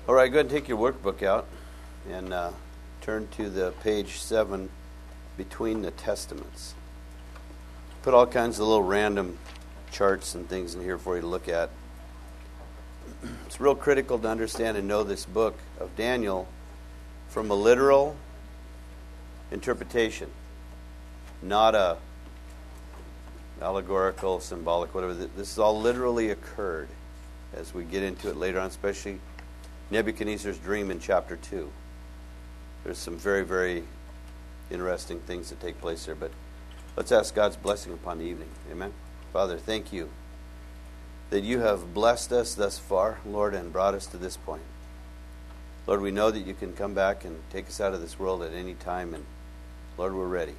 All right, go ahead and take your workbook out and turn to the page 7, Between the Testaments. Put all kinds of little random charts and things in here for you to look at. It's real critical to understand and know this book of Daniel from a literal interpretation, not a allegorical, symbolic, whatever. This has all literally occurred as we get into it later on, especially Nebuchadnezzar's dream in chapter 2. There's some very, very interesting things that take place there. But let's ask God's blessing upon the evening. Amen. Father, thank you that you have blessed us thus far, Lord, and brought us to this point. Lord, we know that you can come back and take us out of this world at any time, and Lord, we're ready.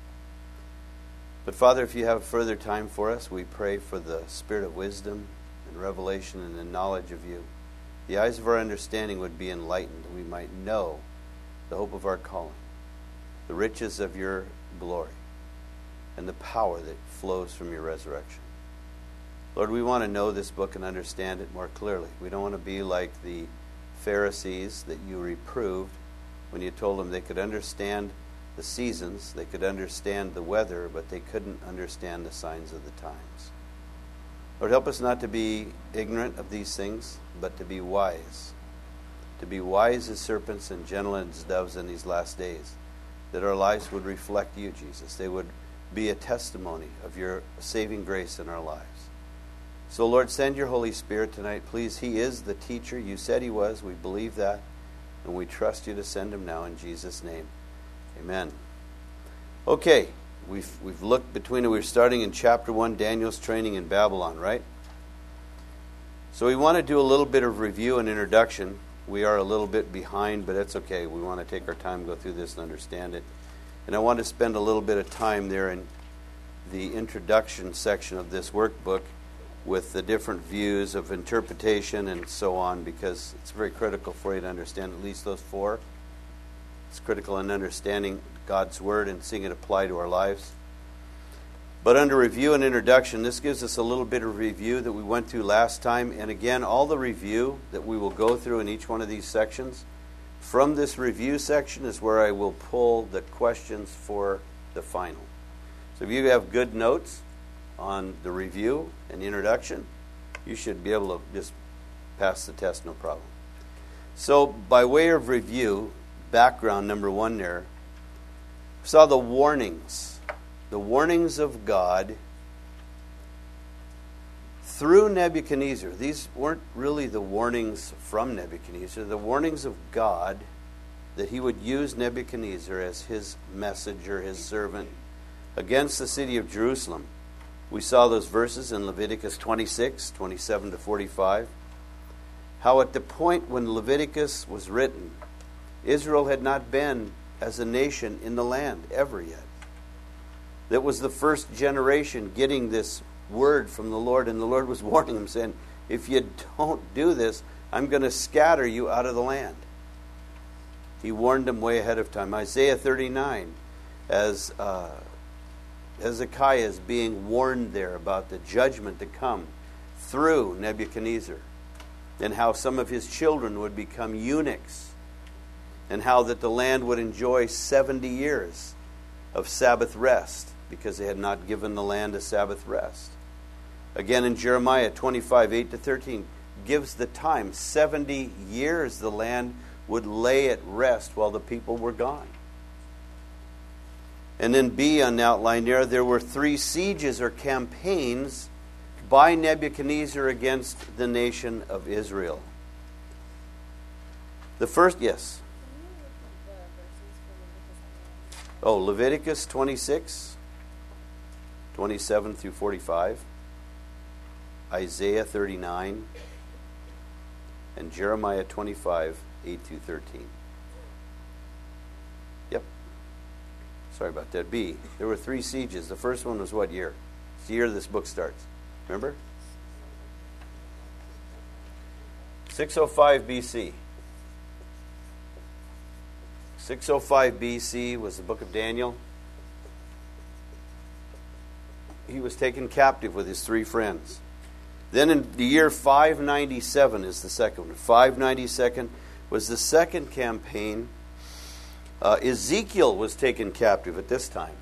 But Father, if you have further time for us, we pray for the spirit of wisdom and revelation and the knowledge of you. The eyes of our understanding would be enlightened. We might know the hope of our calling, the riches of your glory, and the power that flows from your resurrection. Lord, we want to know this book and understand it more clearly. We don't want to be like the Pharisees that you reproved when you told them they could understand the seasons, they could understand the weather, but they couldn't understand the signs of the times. Lord, help us not to be ignorant of these things, but to be wise. To be wise as serpents and gentle as doves in these last days. That our lives would reflect you, Jesus. They would be a testimony of your saving grace in our lives. So, Lord, send your Holy Spirit tonight. Please, he is the teacher. You said he was. We believe that. And we trust you to send him now in Jesus' name. Amen. Okay. We've looked between it. We're starting in chapter 1, Daniel's training in Babylon, right? So we want to do a little bit of review and introduction. We are a little bit behind, but that's okay. We want to take our time, go through this and understand it. And I want to spend a little bit of time there in the introduction section of this workbook with the different views of interpretation and so on, because it's very critical for you to understand at least those 4. It's critical in understanding God's Word and seeing it apply to our lives. But under review and introduction, this gives us a little bit of review that we went through last time. And again, all the review that we will go through in each one of these sections, from this review section is where I will pull the questions for the final. So if you have good notes on the review and introduction, you should be able to just pass the test, no problem. So by way of review, background number 1 there, we saw the warnings of God through Nebuchadnezzar. These weren't really the warnings from Nebuchadnezzar, the warnings of God that he would use Nebuchadnezzar as his messenger, his servant, against the city of Jerusalem. We saw those verses in Leviticus 26, 27 to 45. How at the point when Leviticus was written, Israel had not been as a nation in the land ever yet. That was the first generation getting this word from the Lord, and the Lord was warning them, saying, if you don't do this, I'm going to scatter you out of the land. He warned them way ahead of time. Isaiah 39, as Hezekiah is being warned there about the judgment to come through Nebuchadnezzar, and how some of his children would become eunuchs, and how that the land would enjoy 70 years of Sabbath rest because they had not given the land a Sabbath rest. Again in Jeremiah 25, 8 to 13, gives the time. 70 years the land would lay at rest while the people were gone. And then B on the outline there were 3 sieges or campaigns by Nebuchadnezzar against the nation of Israel. The first, yes. Leviticus 26, 27 through 45, Isaiah 39, and Jeremiah 25, 8 through 13. Yep. Sorry about that. B, there were 3 sieges. The first one was what year? It's the year this book starts. Remember? 605 BC. 605 BC was the book of Daniel. He was taken captive with his 3 friends. Then in the year 597 is the second one. 592 was the second campaign. Ezekiel was taken captive at this time.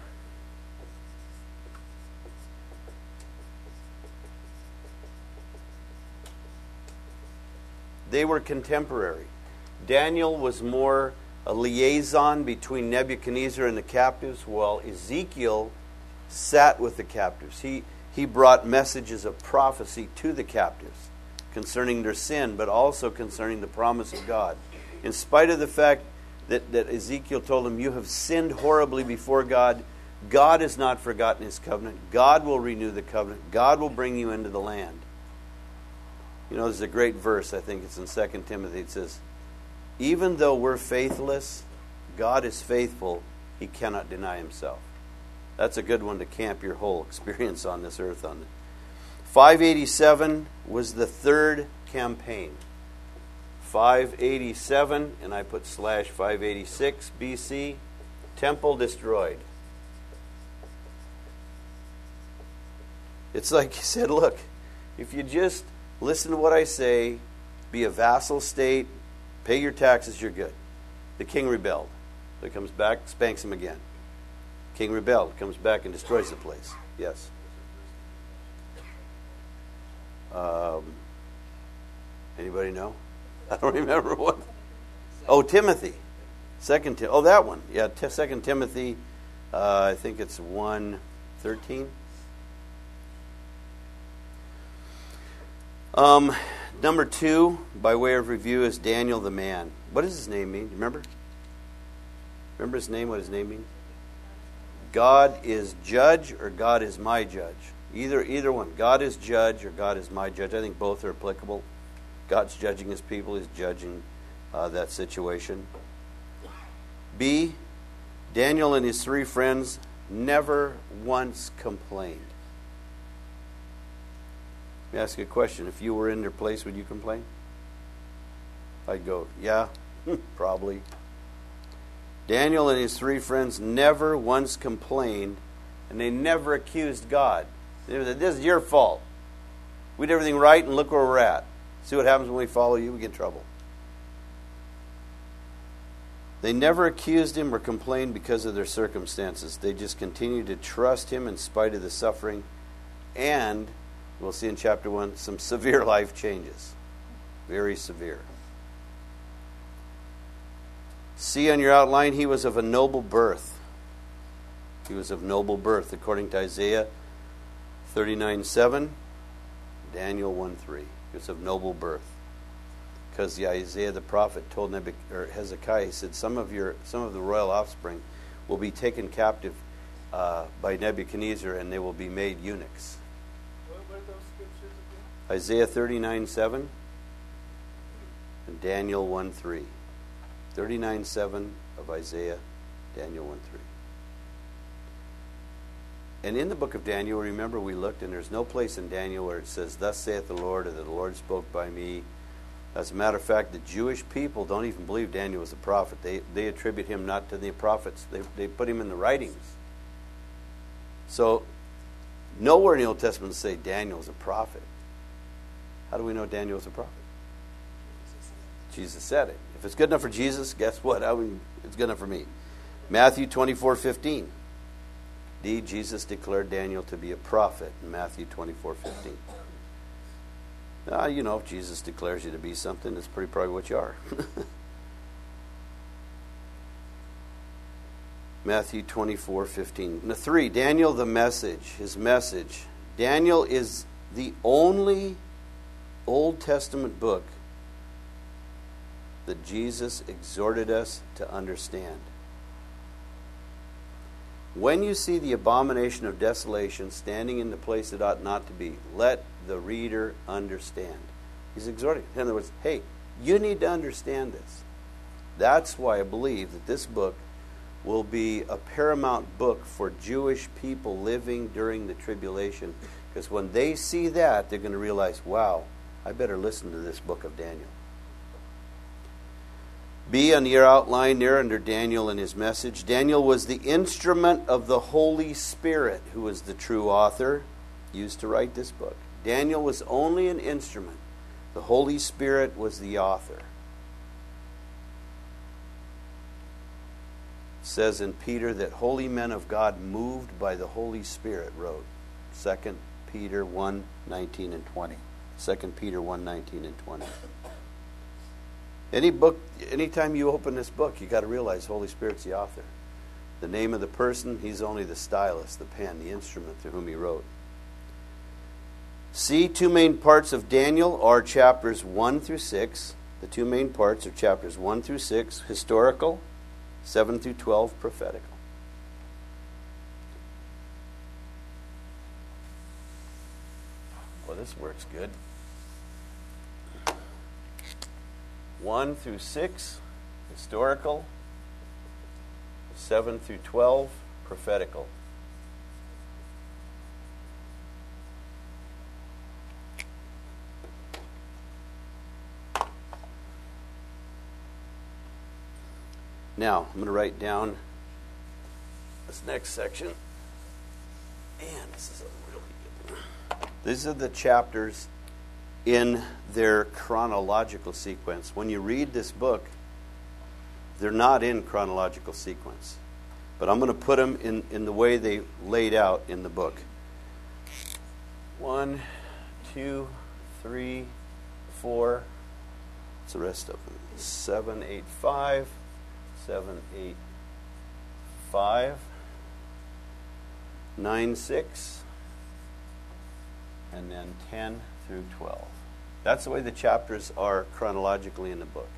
They were contemporary. Daniel was more a liaison between Nebuchadnezzar and the captives, while Ezekiel sat with the captives. He brought messages of prophecy to the captives concerning their sin, but also concerning the promise of God. In spite of the fact that Ezekiel told them, you have sinned horribly before God, God has not forgotten His covenant. God will renew the covenant. God will bring you into the land. You know, there's a great verse, I think it's in 2 Timothy. It says, even though we're faithless, God is faithful. He cannot deny Himself. That's a good one to camp your whole experience on this earth on. 587 was the third campaign. 587, and I put /586 BC, temple destroyed. It's like He said, look, if you just listen to what I say, be a vassal state, pay your taxes, you're good. The king rebelled. So he comes back, spanks him again. King rebelled, comes back and destroys the place. Yes. Anybody know? I don't remember what. Oh, Timothy. Oh, that one. Yeah, 2 Timothy, I think it's 1:13. Number 2, by way of review, is Daniel the man. What does his name mean? Do you remember? Remember his name, what his name means? God is judge or God is my judge. Either one. God is judge or God is my judge. I think both are applicable. God's judging His people. He's judging that situation. B, Daniel and his 3 friends never once complained. Let me ask you a question. If you were in their place, would you complain? I'd go, yeah, probably. Daniel and his 3 friends never once complained, and they never accused God. They said, this is your fault. We did everything right, and look where we're at. See what happens when we follow you? We get in trouble. They never accused Him or complained because of their circumstances. They just continued to trust Him in spite of the suffering, and we'll see in chapter 1 some severe life changes. Very severe. See on your outline, he was of a noble birth. He was of noble birth, according to Isaiah 39:7, Daniel 1:3. He was of noble birth. Because Isaiah the prophet told Hezekiah, he said, some of the royal offspring will be taken captive by Nebuchadnezzar, and they will be made eunuchs. What are those scriptures again? Isaiah 39:7 and Daniel 1:3. 39:7 of Isaiah, Daniel 1:3. And in the book of Daniel, remember we looked, and there's no place in Daniel where it says, thus saith the Lord, or that the Lord spoke by me. As a matter of fact, the Jewish people don't even believe Daniel was a prophet. They attribute him not to the prophets. They put him in the writings. So, nowhere in the Old Testament say Daniel's a prophet. How do we know Daniel's a prophet? Jesus said it. If it's good enough for Jesus, guess what? It's good enough for me. Matthew 24:15. Indeed, Jesus declared Daniel to be a prophet in Matthew 24:15. You know, if Jesus declares you to be something, it's pretty probably what you are. Matthew 24:15. Number 3, Daniel the message, his message. Daniel is the only Old Testament book that Jesus exhorted us to understand. When you see the abomination of desolation standing in the place it ought not to be, let the reader understand. He's exhorting. In other words, hey, you need to understand this. That's why I believe that this book will be a paramount book for Jewish people living during the tribulation. Because when they see that, they're going to realize, wow, I better listen to this book of Daniel. B, on your outline there under Daniel and his message. Daniel was the instrument of the Holy Spirit, who was the true author, used to write this book. Daniel was only an instrument. The Holy Spirit was the author. It says in Peter that holy men of God moved by the Holy Spirit wrote. 2 Peter 1:19 and 20. 2 Peter 1:19 and 20. Anytime you open this book, you got to realize Holy Spirit's the author. The name of the person, he's only the stylus, the pen, the instrument through whom he wrote. See, two main parts of Daniel are chapters 1 through 6. The two main parts are chapters 1 through 6, historical, 7 through 12, prophetical. Well, this works good. 1 through 6, historical, 7 through 12, prophetical. Now, I'm going to write down this next section. Man, this is a really good one. These are the chapters in their chronological sequence. When you read this book, they're not in chronological sequence. But I'm going to put them in the way they laid out in the book. 1, 2, 3, 4. What's the rest of them? 7, 8, 5. 7, 8, 5, 9, 6, and then 10 through 12. That's the way the chapters are chronologically in the book.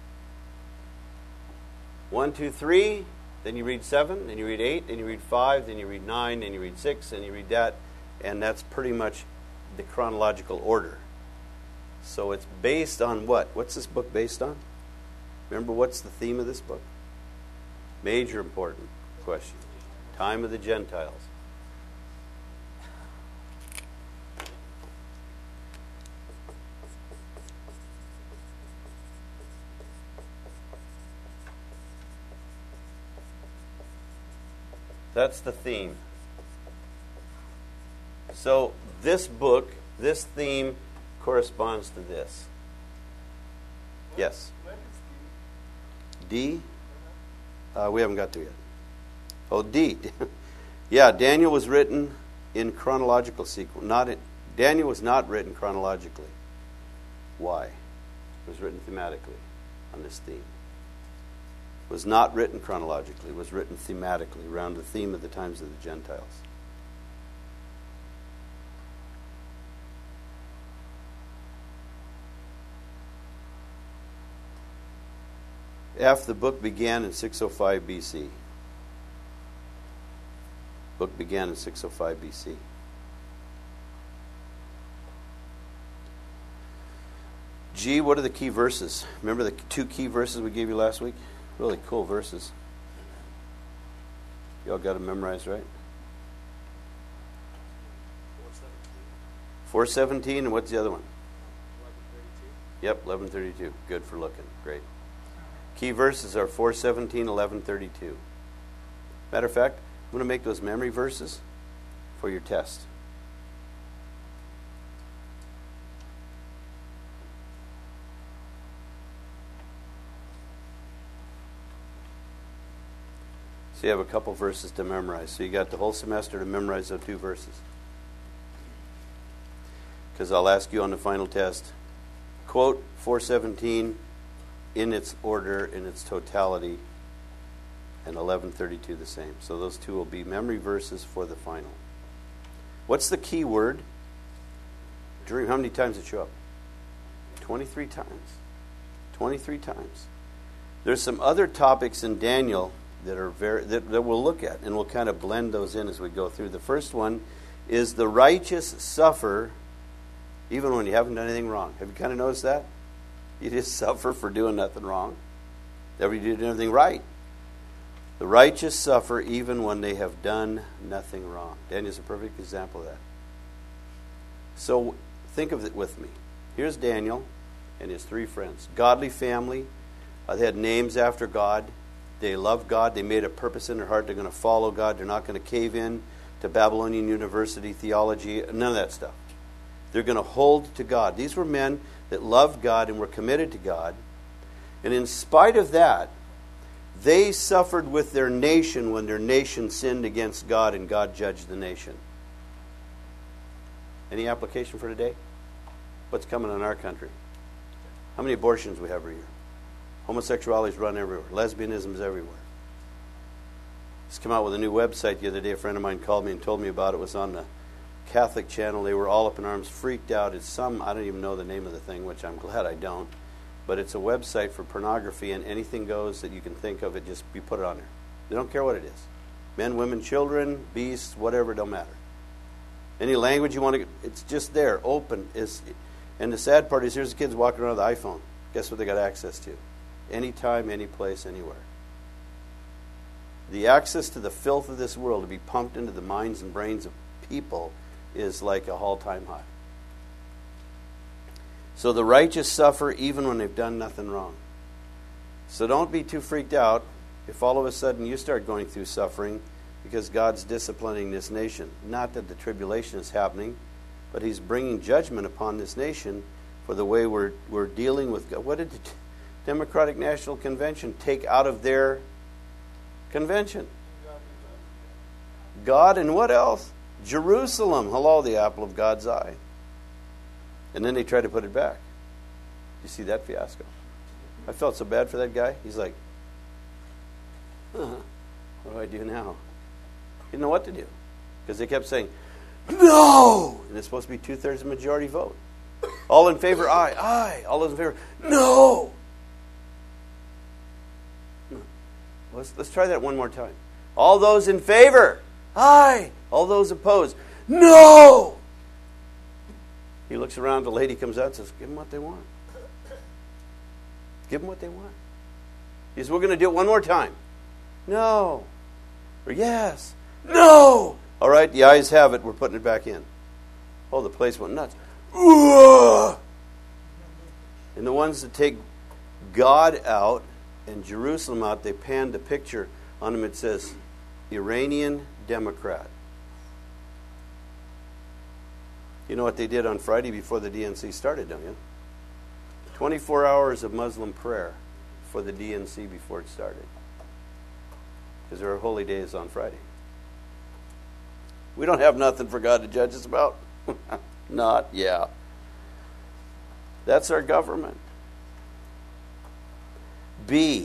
1, 2, 3, then you read 7, then you read 8, then you read 5, then you read 9, then you read 6, and you read that, and that's pretty much the chronological order. So it's based on what? What's this book based on? Remember, what's the theme of this book? Major important question. Time of the Gentiles. That's the theme. So this book, this theme corresponds to this. Yes? D? We haven't got to yet. Oh, D. Yeah, Daniel was written in chronological sequence. Daniel was not written chronologically. Why? It was written thematically on this theme. It was not written chronologically. It was written thematically around the theme of the times of the Gentiles. The book began in 605 BC. Book began in 605 BC. G, what are the key verses? Remember the 2 key verses we gave you last week? Really cool verses. You all got them memorized, right? 4:17, and what's the other one? 11:32. Yep, 11:32. Good for looking. Great. Key verses are 4:17, 11:32. Matter of fact, I'm going to make those memory verses for your test. So you have a couple verses to memorize. So you got the whole semester to memorize those 2 verses. Because I'll ask you on the final test, quote 4:17 in its order, in its totality, and 11:32 the same. So those 2 will be memory verses for the final. What's the key word? Dream. How many times did it show up? 23 times. 23 times. There's some other topics in Daniel that are that we'll look at, and we'll kind of blend those in as we go through. The first one is the righteous suffer even when you haven't done anything wrong. Have you kind of noticed that? You just suffer for doing nothing wrong. Never did anything right. The righteous suffer even when they have done nothing wrong. Daniel's a perfect example of that. So think of it with me. Here's Daniel and his 3 friends. Godly family. They had names after God. They loved God. They made a purpose in their heart. They're going to follow God. They're not going to cave in to Babylonian University theology. None of that stuff. They're going to hold to God. These were men that loved God and were committed to God. And in spite of that, they suffered with their nation when their nation sinned against God and God judged the nation. Any application for today? What's coming on our country? How many abortions we have every year? Homosexuality's run everywhere. Lesbianism's everywhere. Just come out with a new website the other day. A friend of mine called me and told me about it. It was on the Catholic channel. They were all up in arms, freaked out. It's I don't even know the name of the thing, which I'm glad I don't. But it's a website for pornography, and anything goes that you can think of, you put it on there. They don't care what it is. Men, women, children, beasts, whatever, don't matter. Any language you want to, it's just there, open. And the sad part is, here's the kids walking around with the iPhone. Guess what they got access to? Anytime, any place, anywhere. The access to the filth of this world to be pumped into the minds and brains of people is like a all-time high. So the righteous suffer even when they've done nothing wrong. So don't be too freaked out if all of a sudden you start going through suffering because God's disciplining this nation. Not that the tribulation is happening, but He's bringing judgment upon this nation for the way we're dealing with God. What did the Democratic National Convention take out of their convention? God and what else? Jerusalem. Hello, the apple of God's eye. And then they tried to put it back. You see that fiasco? I felt so bad for that guy. He's like, what do I do now? He didn't know what to do. Because they kept saying, no! And it's supposed to be 2/3 majority vote. All in favor, aye. Aye. All those in favor, no! Let's try that one more time. All those in favor, aye. All those opposed, no! He looks around, the lady comes out and says, give them what they want. Give them what they want. He says, we're going to do it one more time. No. Or yes. No. All right, the ayes have it. We're putting it back in. Oh, the place went nuts. And the ones that take God out and Jerusalem out, they panned the picture on them. It says, Iranian Democrat. You know what they did on Friday before the DNC started, don't you? 24 hours of Muslim prayer for the DNC before it started. Because there are holy days on Friday. We don't have nothing for God to judge us about. Not, yeah. That's our government. B,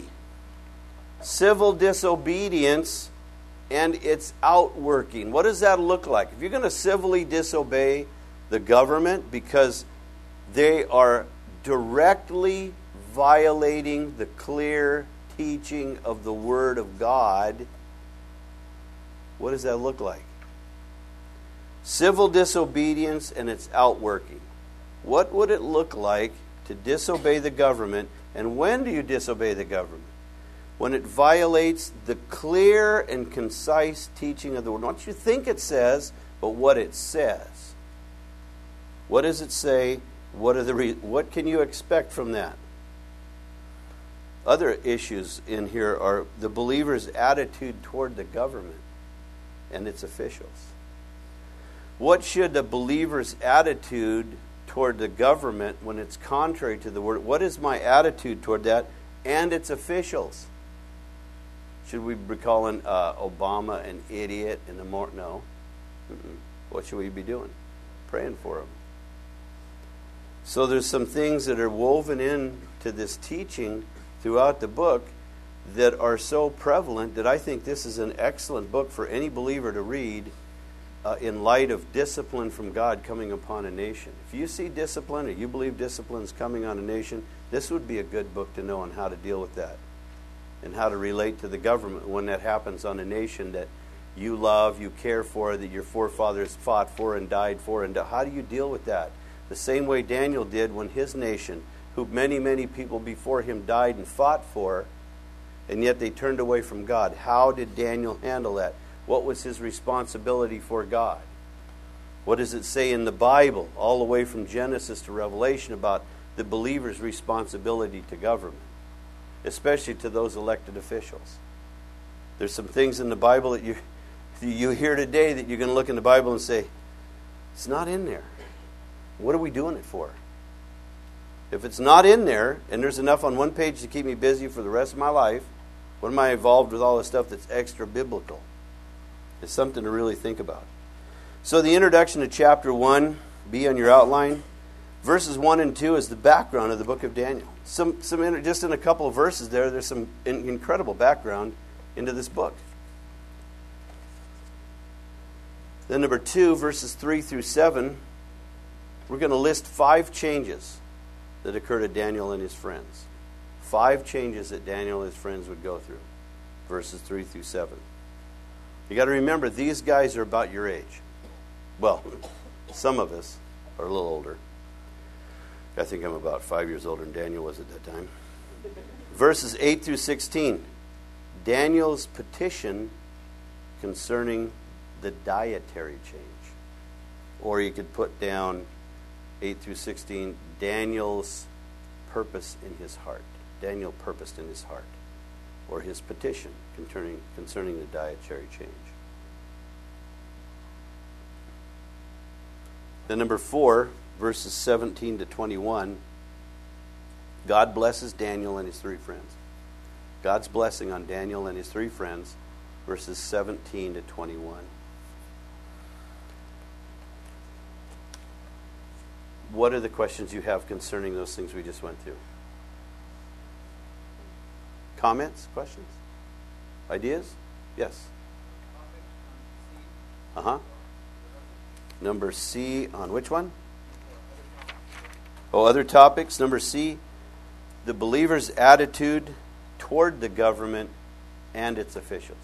civil disobedience and its outworking. What does that look like? If you're going to civilly disobey the government because they are directly violating the clear teaching of the Word of God, what does that look like? Civil disobedience and its outworking. What would it look like to disobey the government? And when do you disobey the government? When it violates the clear and concise teaching of the Word. Not what you think it says, but what it says. What does it say? What can you expect from that? Other issues in here are the believer's attitude toward the government and its officials. What should the believer's attitude toward the government when it's contrary to the Word? What is my attitude toward that and its officials? Should we be calling Obama an idiot and no? What should we be doing? Praying for him. So there's some things that are woven into this teaching throughout the book that are so prevalent that I think this is an excellent book for any believer to read in light of discipline from God coming upon a nation. If you see discipline or you believe discipline is coming on a nation, this would be a good book to know on how to deal with that and how to relate to the government when that happens on a nation that you love, you care for, that your forefathers fought for and died for. And how do you deal with that? The same way Daniel did when his nation, who many, many people before him died and fought for, and yet they turned away from God. How did Daniel handle that? What was his responsibility for God? What does it say in the Bible, all the way from Genesis to Revelation, about the believer's responsibility to government, especially to those elected officials? There's some things in the Bible that you hear today that you're going to look in the Bible and say, it's not in there. what are we doing it for? If it's not in there, and there's enough on one page to keep me busy for the rest of my life, what am I involved with all this stuff that's extra biblical? It's something to really think about. So the introduction to chapter 1, be on your outline. Verses 1 and 2 is the background of the book of Daniel. Just in a couple of verses there's some incredible background into this book. Then number 2, verses 3 through 7, we're going to list 5 changes that occurred to Daniel and his friends. 5 changes that Daniel and his friends would go through. Verses 3 through 7. You got to remember, these guys are about your age. Well, some of us are a little older. I think I'm about 5 years older than Daniel was at that time. Verses 8 through 16. Daniel's petition concerning the dietary change. Or you could put down 8 through 16, Daniel's purpose in his heart. Daniel purposed in his heart. Or his petition concerning the dietary change. Then number 4, verses 17 to 21, God blesses Daniel and his 3 friends. God's blessing on Daniel and his 3 friends, verses 17 to 21. What are the questions you have concerning those things we just went through? Comments? Questions? Ideas? Yes. Number C on which one? Other topics. Number C, the believer's attitude toward the government and its officials.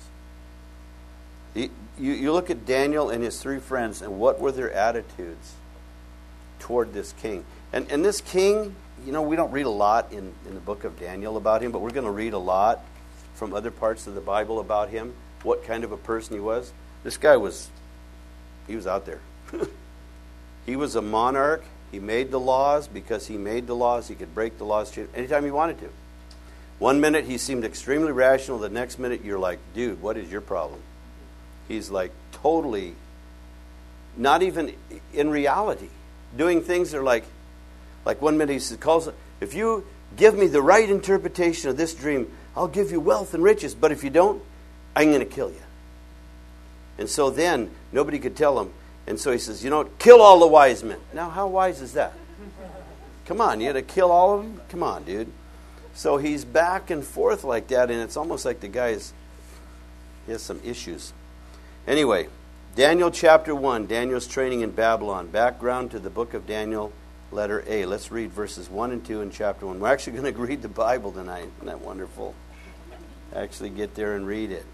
You look at Daniel and his 3 friends, and what were their attitudes toward this king? And this king, we don't read a lot in the book of Daniel about him, but we're going to read a lot from other parts of the Bible about him, what kind of a person he was. This guy was out there. He was a monarch. He made the laws. Because he made the laws, he could break the laws anytime he wanted to. One minute he seemed extremely rational. The next minute you're like, dude, what is your problem? He's like totally, not even in reality, doing things that are like one minute he calls, if you give me the right interpretation of this dream, I'll give you wealth and riches. But if you don't, I'm going to kill you. And so then nobody could tell him. And so he says, kill all the wise men. Now, how wise is that? Come on, you had to kill all of them? Come on, dude. So he's back and forth like that, and it's almost like the guy he has some issues. Anyway, Daniel chapter 1, Daniel's training in Babylon. Background to the book of Daniel, letter A. Let's read verses 1 and 2 in chapter 1. We're actually going to read the Bible tonight. Isn't that wonderful? Actually get there and read it.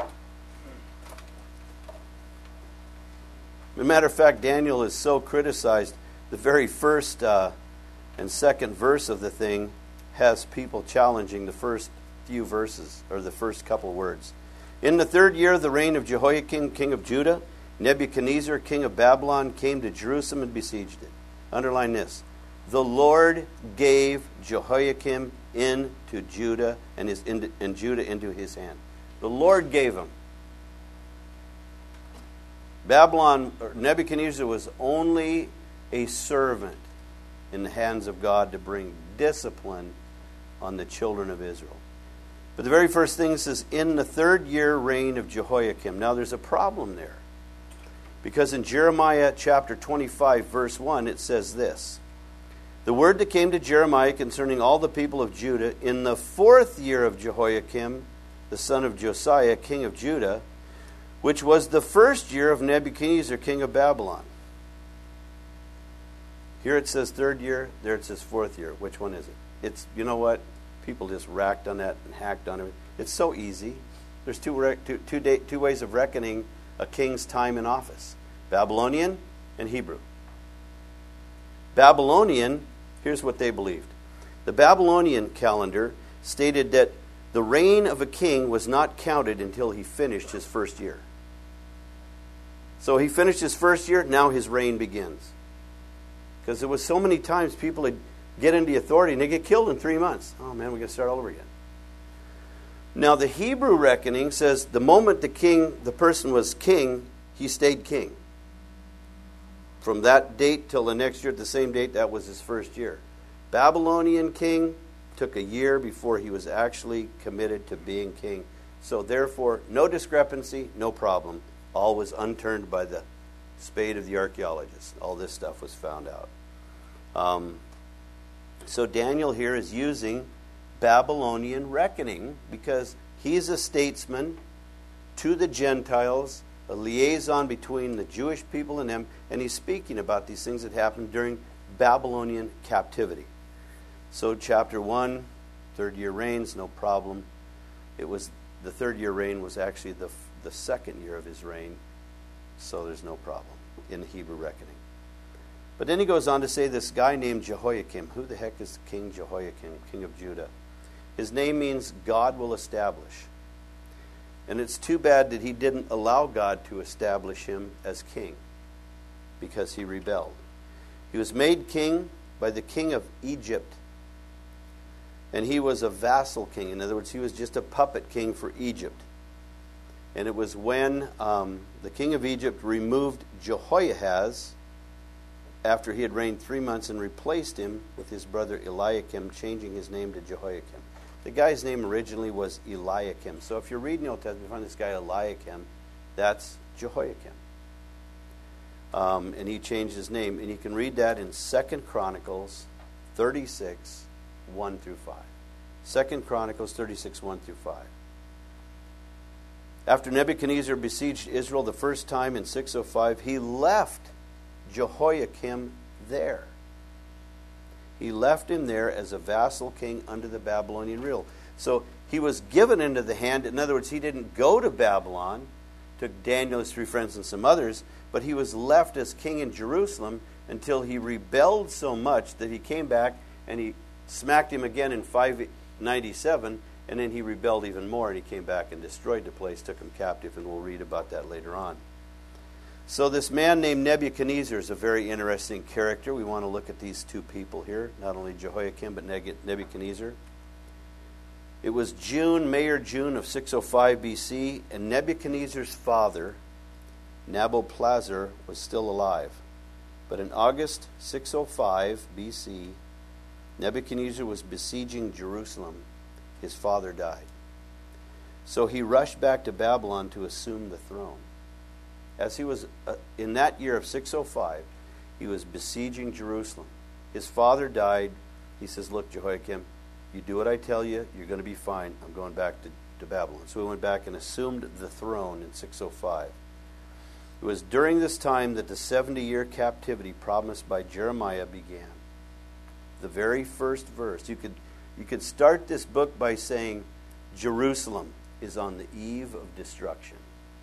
As a matter of fact, Daniel is so criticized, the very first and second verse of the thing has people challenging the first few verses, or the first couple words. In the 3rd year of the reign of Jehoiakim, king of Judah, Nebuchadnezzar, king of Babylon, came to Jerusalem and besieged it. Underline this. The Lord gave Jehoiakim into Judah and Judah into his hand. The Lord gave him. Nebuchadnezzar was only a servant in the hands of God to bring discipline on the children of Israel. But the very first thing says, in the 3rd year reign of Jehoiakim. Now there's a problem there. Because in Jeremiah chapter 25, verse 1, it says this. The word that came to Jeremiah concerning all the people of Judah in the 4th year of Jehoiakim, the son of Josiah, king of Judah, which was the 1st year of Nebuchadnezzar, king of Babylon. Here it says 3rd year, there it says 4th year. Which one is it? It's, you know what? People just racked on that and hacked on it. It's so easy. There's two ways of reckoning a king's time in office. Babylonian and Hebrew. Babylonian, here's what they believed. The Babylonian calendar stated that the reign of a king was not counted until he finished his 1st year. So he finished his 1st year, now his reign begins. Because there was so many times people would get into authority and they get killed in 3 months. Oh man, we got to start all over again. Now the Hebrew reckoning says the moment the person was king, he stayed king. from that date till the next year at the same date, that was his first year. Babylonian king took a year before he was actually committed to being king. So therefore, no discrepancy, no problem. All was unturned by the spade of the archaeologists. All this stuff was found out. So Daniel here is using Babylonian reckoning because he's a statesman to the Gentiles, a liaison between the Jewish people and them, and he's speaking about these things that happened during Babylonian captivity. So chapter 1, third year reigns, no problem. It was the third year reign was actually the second year of his reign, so there's no problem in the Hebrew reckoning. But then he goes on to say this guy named Jehoiakim. Who the heck is King Jehoiakim, king of Judah? His name means God will establish. And it's too bad that he didn't allow God to establish him as king because he rebelled. He was made king by the king of Egypt. And he was a vassal king. In other words, he was just a puppet king for Egypt. And it was when the king of Egypt removed Jehoiahaz after he had reigned 3 months and replaced him with his brother Eliakim, changing his name to Jehoiakim. The guy's name originally was Eliakim. So if you're reading the Old Testament, you find this guy Eliakim, that's Jehoiakim. And he changed his name. And you can read that in 2 Chronicles 36, 1 through 5. 2 Chronicles 36, 1 through 5. After Nebuchadnezzar besieged Israel the first time in 605, he left Jehoiakim there. He left him there as a vassal king under the Babylonian rule. So he was given into the hand. In other words, he didn't go to Babylon, took Daniel, his 3 friends, and some others, but he was left as king in Jerusalem until he rebelled so much that he came back and he smacked him again in 597, and then he rebelled even more, and he came back and destroyed the place, took him captive, and we'll read about that later on. So this man named Nebuchadnezzar is a very interesting character. We want to look at these two people here, not only Jehoiakim, but Nebuchadnezzar. It was May or June of 605 BC, and Nebuchadnezzar's father, Nabopolassar, was still alive. But in August 605 BC, Nebuchadnezzar was besieging Jerusalem. His father died. So he rushed back to Babylon to assume the throne. As he was, in that year of 605, he was besieging Jerusalem. His father died. He says, look, Jehoiakim, you do what I tell you, you're going to be fine. I'm going back to Babylon. So he went back and assumed the throne in 605. It was during this time that the 70-year captivity promised by Jeremiah began. The very first verse. You could start this book by saying, Jerusalem is on the eve of destruction.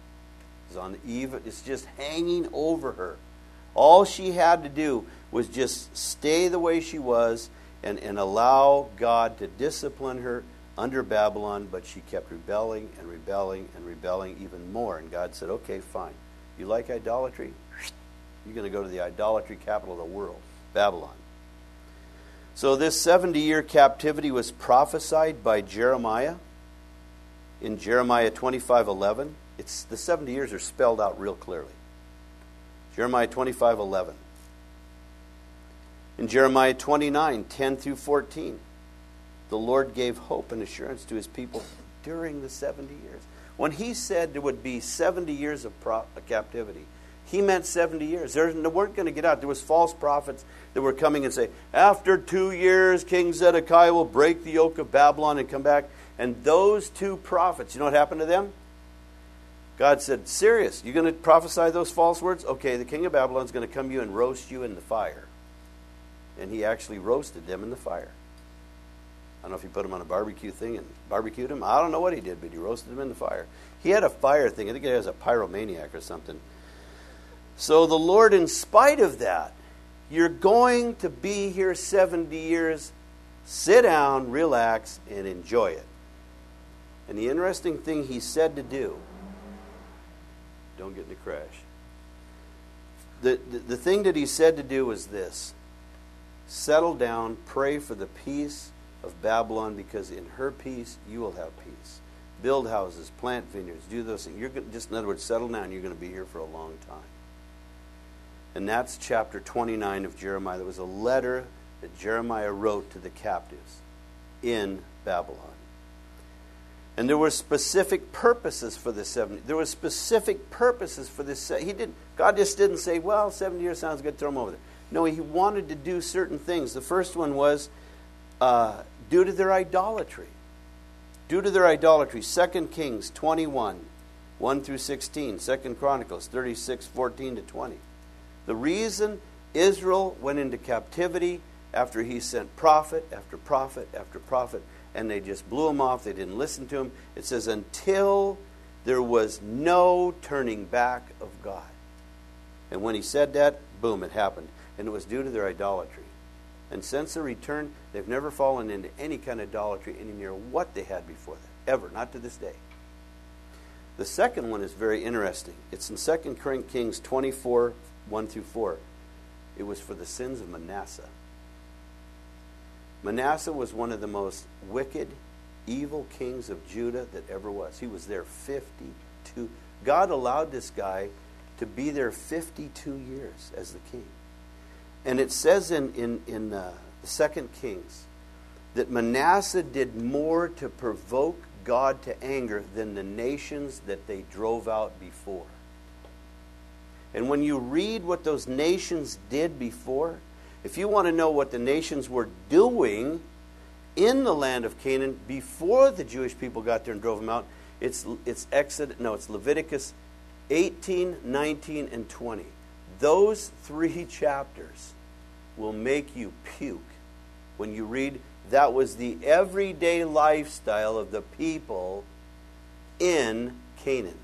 It's just hanging over her. All she had to do was just stay the way she was and allow God to discipline her under Babylon, but she kept rebelling and rebelling and rebelling even more. And God said, okay, fine. You like idolatry? You're going to go to the idolatry capital of the world, Babylon. So this 70-year captivity was prophesied by Jeremiah in Jeremiah 25:11. The 70 years are spelled out real clearly. Jeremiah 25:11. In Jeremiah 29:10 through 14, the Lord gave hope and assurance to his people during the 70 years. When he said there would be 70 years of captivity, he meant 70 years. They weren't going to get out. There was false prophets that were coming and say, after 2 years, King Zedekiah will break the yoke of Babylon and come back. And those two prophets, you know what happened to them? God said, serious, you're going to prophesy those false words? Okay, the king of Babylon is going to come to you and roast you in the fire. And he actually roasted them in the fire. I don't know if he put them on a barbecue thing and barbecued them. I don't know what he did, but he roasted them in the fire. He had a fire thing. I think he was a pyromaniac or something. So the Lord, in spite of that, you're going to be here 70 years. Sit down, relax, and enjoy it. And the interesting thing he said to do, don't get in a crash. The thing that he said to do was this. Settle down, pray for the peace of Babylon, because in her peace you will have peace. Build houses, plant vineyards, do those things. In other words, settle down. You're going to be here for a long time. And that's chapter 29 of Jeremiah. There was a letter that Jeremiah wrote to the captives in Babylon. And there were specific purposes for the 70. There were specific purposes for this. God just didn't say, well, 70 years sounds good, throw them over there. No, he wanted to do certain things. The first one was due to their idolatry. Due to their idolatry. 2 Kings 21, 1 through 16. 2 Chronicles 36, 14 to 20. The reason Israel went into captivity after he sent prophet after prophet after prophet, and they just blew him off, they didn't listen to him. It says, until there was no turning back of God. And when he said that, boom, it happened. And it was due to their idolatry. And since the return, they've never fallen into any kind of idolatry any near what they had before that. Ever. Not to this day. The second one is very interesting. It's in 2 Kings 24, 1 through 4. It was for the sins of Manasseh. Manasseh was one of the most wicked, evil kings of Judah that ever was. He was there 52. God allowed this guy to be there 52 years as the king. And it says in 2 Kings that Manasseh did more to provoke God to anger than the nations that they drove out before. And when you read what those nations did before, if you want to know what the nations were doing in the land of Canaan before the Jewish people got there and drove them out, it's Leviticus 18, 19, and 20. Those 3 chapters will make you puke when you read that was the everyday lifestyle of the people in Canaan.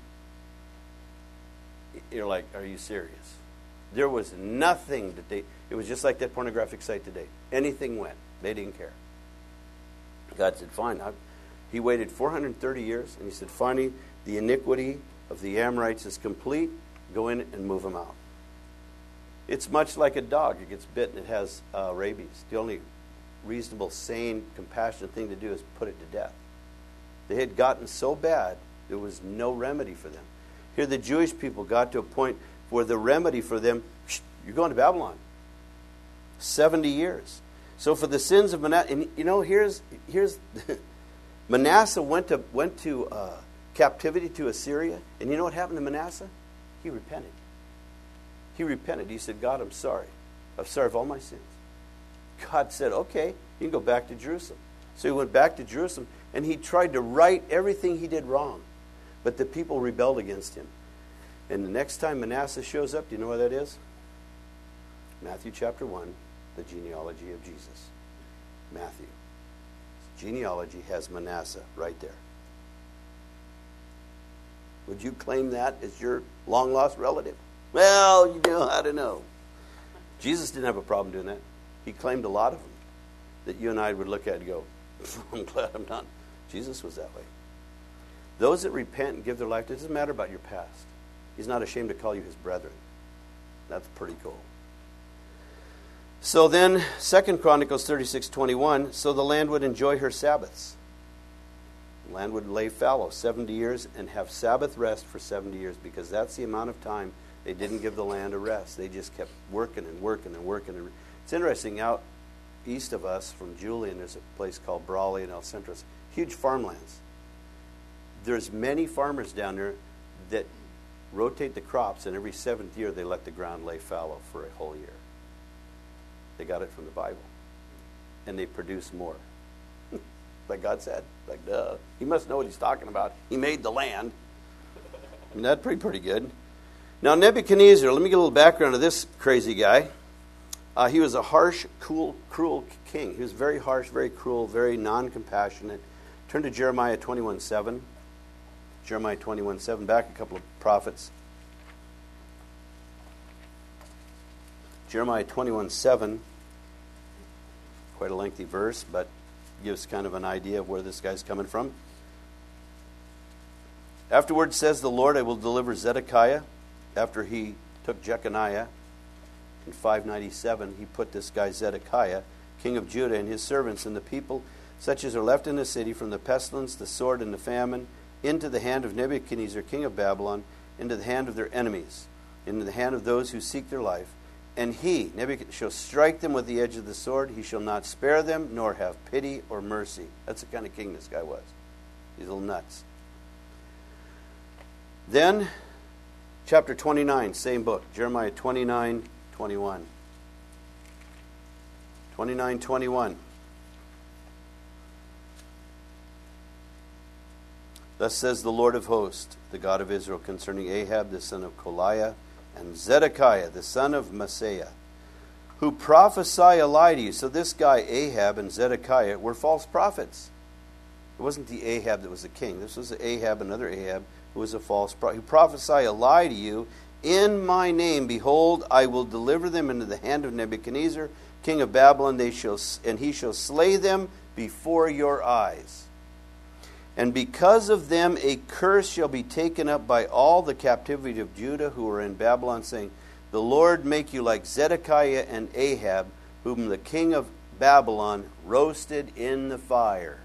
You're like, are you serious? There was nothing that it was just like that pornographic site today. Anything went. They didn't care. God said, fine. He waited 430 years, and he said, finally, the iniquity of the Amorites is complete. Go in and move them out. It's much like a dog. It gets bit and it has rabies. The only reasonable, sane, compassionate thing to do is put it to death. They had gotten so bad, there was no remedy for them. Here the Jewish people got to a point where the remedy for them, you're going to Babylon. 70 years. So for the sins of Manasseh, and here's Manasseh went to captivity to Assyria, and you know what happened to Manasseh? He repented. He repented. He said, God, I'm sorry. I'm sorry of all my sins. God said, okay, you can go back to Jerusalem. So he went back to Jerusalem, and he tried to right everything he did wrong. But the people rebelled against him. And the next time Manasseh shows up, do you know where that is? Matthew chapter 1, the genealogy of Jesus. Matthew. His genealogy has Manasseh right there. Would you claim that as your long-lost relative? Well, I don't know. Jesus didn't have a problem doing that. He claimed a lot of them that you and I would look at and go, I'm glad I'm not. Jesus was that way. Those that repent and give their life, it doesn't matter about your past. He's not ashamed to call you his brethren. That's pretty cool. So then, 2 Chronicles 36:21, so the land would enjoy her Sabbaths. The land would lay fallow 70 years and have Sabbath rest for 70 years, because that's the amount of time they didn't give the land a rest. They just kept working and working and working. It's interesting, out east of us from Julian, there's a place called Brawley and El Centro. Huge farmlands. There's many farmers down there that rotate the crops, and every 7th year they let the ground lay fallow for a whole year. They got it from the Bible. And they produce more. Like God said. Like, duh. He must know what he's talking about. He made the land. And that's pretty good. Now, Nebuchadnezzar, let me get a little background of this crazy guy. He was a harsh, cruel king. He was very harsh, very cruel, very non-compassionate. Turn to Jeremiah 21:7. Jeremiah 21:7. Back a couple of prophets. Jeremiah 21:7. Quite a lengthy verse, but gives kind of an idea of where this guy's coming from. Afterwards, says the Lord, I will deliver Zedekiah. After he took Jeconiah in 597, he put this guy Zedekiah, king of Judah, and his servants and the people, such as are left in the city, from the pestilence, the sword, and the famine, into the hand of Nebuchadnezzar, king of Babylon, into the hand of their enemies, into the hand of those who seek their life, and he, Nebuchadnezzar, shall strike them with the edge of the sword. He shall not spare them, nor have pity or mercy. That's the kind of king this guy was. He's a little nuts. Then, chapter 29, same book, Jeremiah 29:21. 29:21. Thus says the Lord of hosts, the God of Israel, concerning Ahab the son of Koliah, and Zedekiah the son of Maaseiah, who prophesy a lie to you. So this guy Ahab and Zedekiah were false prophets. It wasn't the Ahab that was the king. This was the Ahab, another Ahab, who was a false prophet. Who prophesy a lie to you in my name. Behold, I will deliver them into the hand of Nebuchadnezzar, king of Babylon, and he shall slay them before your eyes. And because of them a curse shall be taken up by all the captivity of Judah who are in Babylon, saying, the Lord make you like Zedekiah and Ahab, whom the king of Babylon roasted in the fire.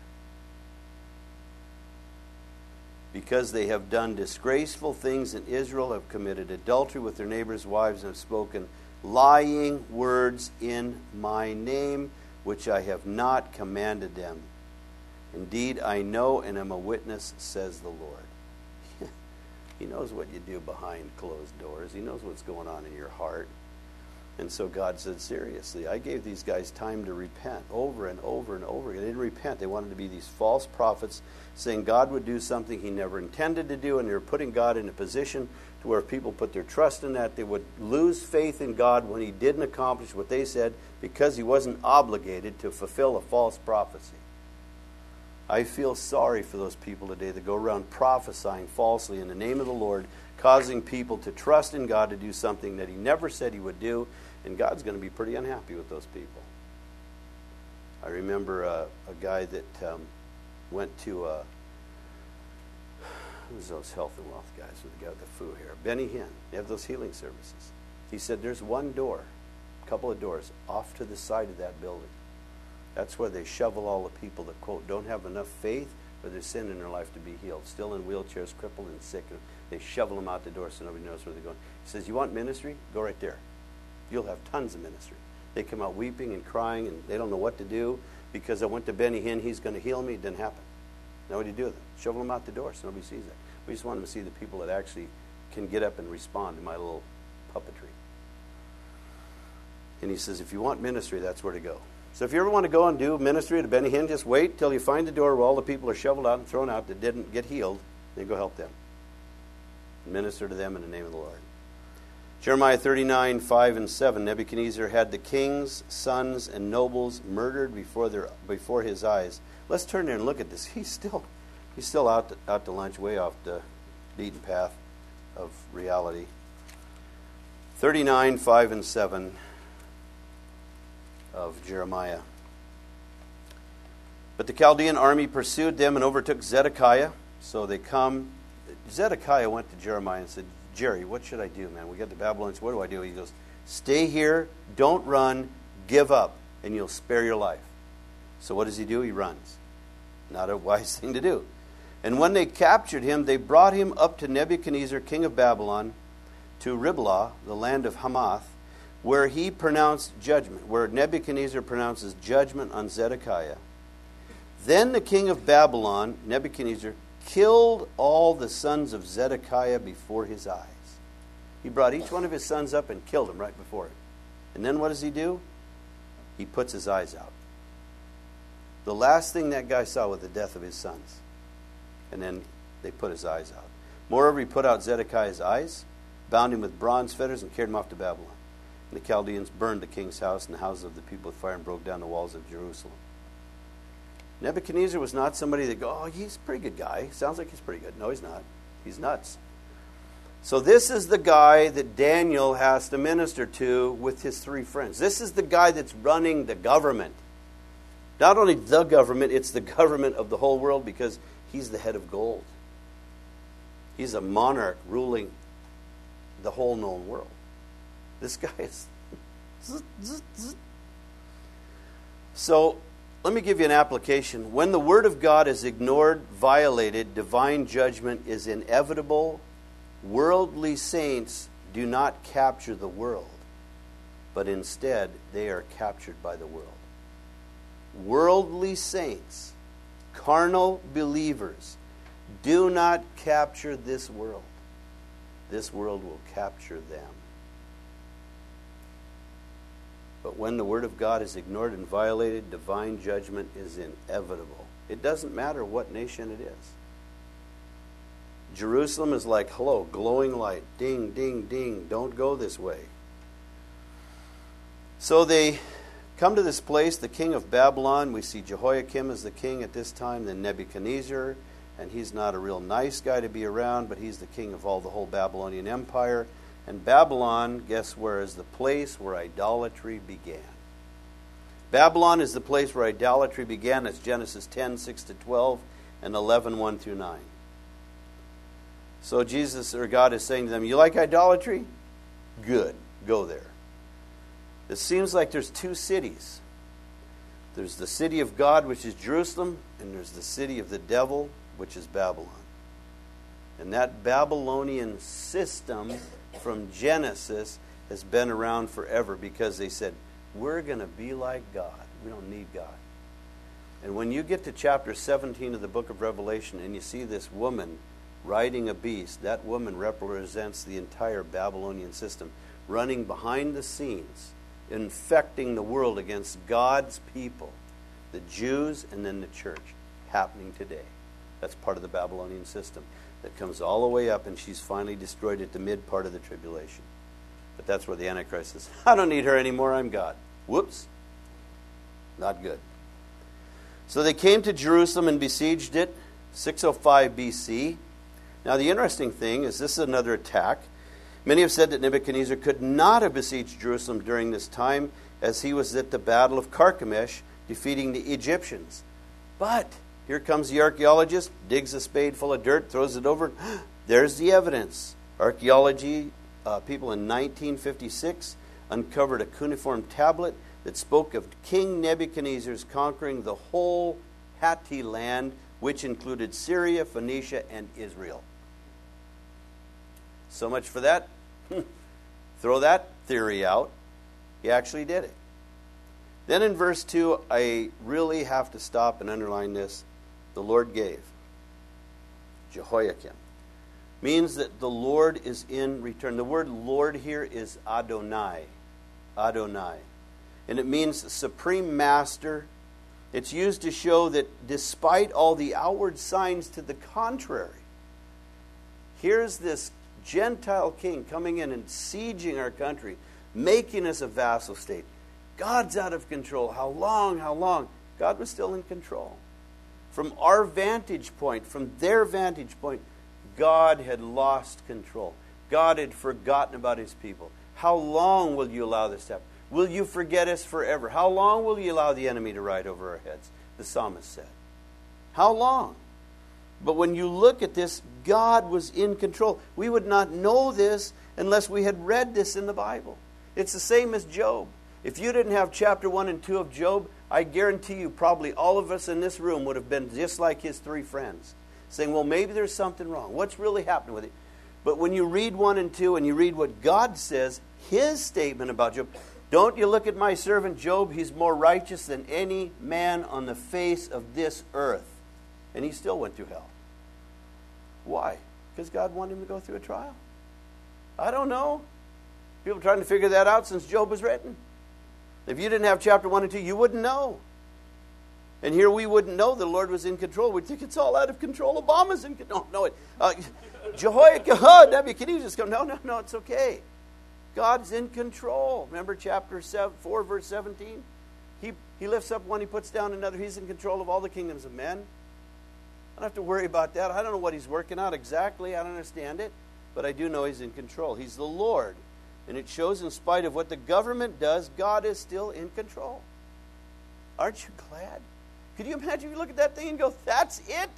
Because they have done disgraceful things in Israel, have committed adultery with their neighbors' wives, and have spoken lying words in my name, which I have not commanded them. Indeed, I know and am a witness, says the Lord. He knows what you do behind closed doors. He knows what's going on in your heart. And so God said, seriously, I gave these guys time to repent over and over and over again. They didn't repent. They wanted to be these false prophets saying God would do something he never intended to do, and they were putting God in a position to where if people put their trust in that, they would lose faith in God when he didn't accomplish what they said because he wasn't obligated to fulfill a false prophecy. I feel sorry for those people today that go around prophesying falsely in the name of the Lord, causing people to trust in God to do something that he never said he would do, and God's going to be pretty unhappy with those people. I remember a guy that went to, who was those health and wealth guys with the guy with the foo hair? Benny Hinn. They have those healing services. He said there's one door, a couple of doors, off to the side of that building. That's where they shovel all the people that, quote, don't have enough faith or there's sin in their life to be healed. Still in wheelchairs, crippled and sick. And they shovel them out the door so nobody knows where they're going. He says, you want ministry? Go right there. You'll have tons of ministry. They come out weeping and crying and they don't know what to do because I went to Benny Hinn, he's going to heal me. It didn't happen. Now what do you do with them? Shovel them out the door so nobody sees that. We just want them to see the people that actually can get up and respond to my little puppetry. And he says, if you want ministry, that's where to go. So if you ever want to go and do ministry at Benny Hinn, just wait till you find the door where all the people are shoveled out and thrown out that didn't get healed, then go help them. Minister to them in the name of the Lord. Jeremiah 39:5-7. Nebuchadnezzar had the kings, sons, and nobles murdered before his eyes. Let's turn there and look at this. He's still out to lunch, way off the beaten path of reality. 39:5-7. Of Jeremiah. But the Chaldean army pursued them and overtook Zedekiah. So they come. Zedekiah went to Jeremiah and said, Jerry, what should I do, man? We got the Babylonians. What do I do? He goes, stay here, don't run, give up, and you'll spare your life. So what does he do? He runs. Not a wise thing to do. And when they captured him, they brought him up to Nebuchadnezzar, king of Babylon, to Riblah, the land of Hamath, where he pronounced judgment, where Nebuchadnezzar pronounces judgment on Zedekiah. Then the king of Babylon, Nebuchadnezzar, killed all the sons of Zedekiah before his eyes. He brought each one of his sons up and killed them right before him. And then what does he do? He puts his eyes out. The last thing that guy saw was the death of his sons. And then they put his eyes out. Moreover, he put out Zedekiah's eyes, bound him with bronze fetters, and carried him off to Babylon. And the Chaldeans burned the king's house and the houses of the people with fire and broke down the walls of Jerusalem. Nebuchadnezzar was not somebody that go, oh, he's a pretty good guy. Sounds like he's pretty good. No, he's not. He's nuts. So this is the guy that Daniel has to minister to with his three friends. This is the guy that's running the government. Not only the government, it's the government of the whole world because he's the head of gold. He's a monarch ruling the whole known world. This guy is... So, let me give you an application. When the Word of God is ignored, violated, divine judgment is inevitable. Worldly saints do not capture the world. but instead they are captured by the world. Worldly saints, carnal believers, do not capture this world. This world will capture them. But when the Word of God is ignored and violated, divine judgment is inevitable. It doesn't matter what nation it is. Jerusalem is like, hello, glowing light. Ding, ding, ding. Don't go this way. So they come to this place, the king of Babylon. We see Jehoiakim as the king at this time, then Nebuchadnezzar. And he's not a real nice guy to be around, but he's the king of the whole Babylonian Empire. And Babylon, guess where, is the place where idolatry began. Babylon is the place where idolatry began. It's Genesis 10, 6 to 12, and 11, 1 through 9. So Jesus, or God, is saying to them, you like idolatry? Good. Go there. It seems like there's two cities. There's the city of God, which is Jerusalem, and there's the city of the devil, which is Babylon. And that Babylonian system from Genesis has been around forever because they said, we're going to be like God. We don't need God. And when you get to chapter 17 of the book of Revelation and you see this woman riding a beast, that woman represents the entire Babylonian system, running behind the scenes, infecting the world against God's people, the Jews and then the church, happening today. That's part of the Babylonian system that comes all the way up, and she's finally destroyed at the mid part of the tribulation. But that's where the Antichrist says, I don't need her anymore, I'm God. Whoops. Not good. So they came to Jerusalem and besieged it, 605 BC. Now the interesting thing is this is another attack. Many have said that Nebuchadnezzar could not have besieged Jerusalem during this time, as he was at the Battle of Carchemish, defeating the Egyptians. But here comes the archaeologist, digs a spade full of dirt, throws it over. There's the evidence. Archaeology people in 1956 uncovered a cuneiform tablet that spoke of King Nebuchadnezzar's conquering the whole Hatti land, which included Syria, Phoenicia, and Israel. So much for that. Throw that theory out. He actually did it. Then in verse 2, I really have to stop and underline this. The Lord gave. Jehoiakim. Means that the Lord is in return. The word Lord here is Adonai. Adonai. And it means supreme master. It's used to show that despite all the outward signs to the contrary, here's this Gentile king coming in and sieging our country, making us a vassal state. God's out of control. How long? How long? God was still in control. From our vantage point, from their vantage point, God had lost control. God had forgotten about his people. How long will you allow this to happen? Will you forget us forever? How long will you allow the enemy to ride over our heads? The psalmist said. How long? But when you look at this, God was in control. We would not know this unless we had read this in the Bible. It's the same as Job. If you didn't have chapter 1 and 2 of Job, I guarantee you probably all of us in this room would have been just like his three friends, saying, well, maybe there's something wrong. What's really happening with it? But when you read 1 and 2 and you read what God says, his statement about Job, don't you look at my servant Job? He's more righteous than any man on the face of this earth. And he still went through hell. Why? Because God wanted him to go through a trial. I don't know. People are trying to figure that out since Job was written. If you didn't have chapter 1 and 2, you wouldn't know. And here we wouldn't know the Lord was in control. We'd think it's all out of control. Obama's in control. No, Jehoiakim, Nebuchadnezzar's come. No, it's okay. God's in control. Remember chapter 4, verse 17? He lifts up one, he puts down another. He's in control of all the kingdoms of men. I don't have to worry about that. I don't know what he's working out exactly. I don't understand it. But I do know he's in control. He's the Lord. And it shows in spite of what the government does, God is still in control. Aren't you glad? Could you imagine if you look at that thing and go, that's it?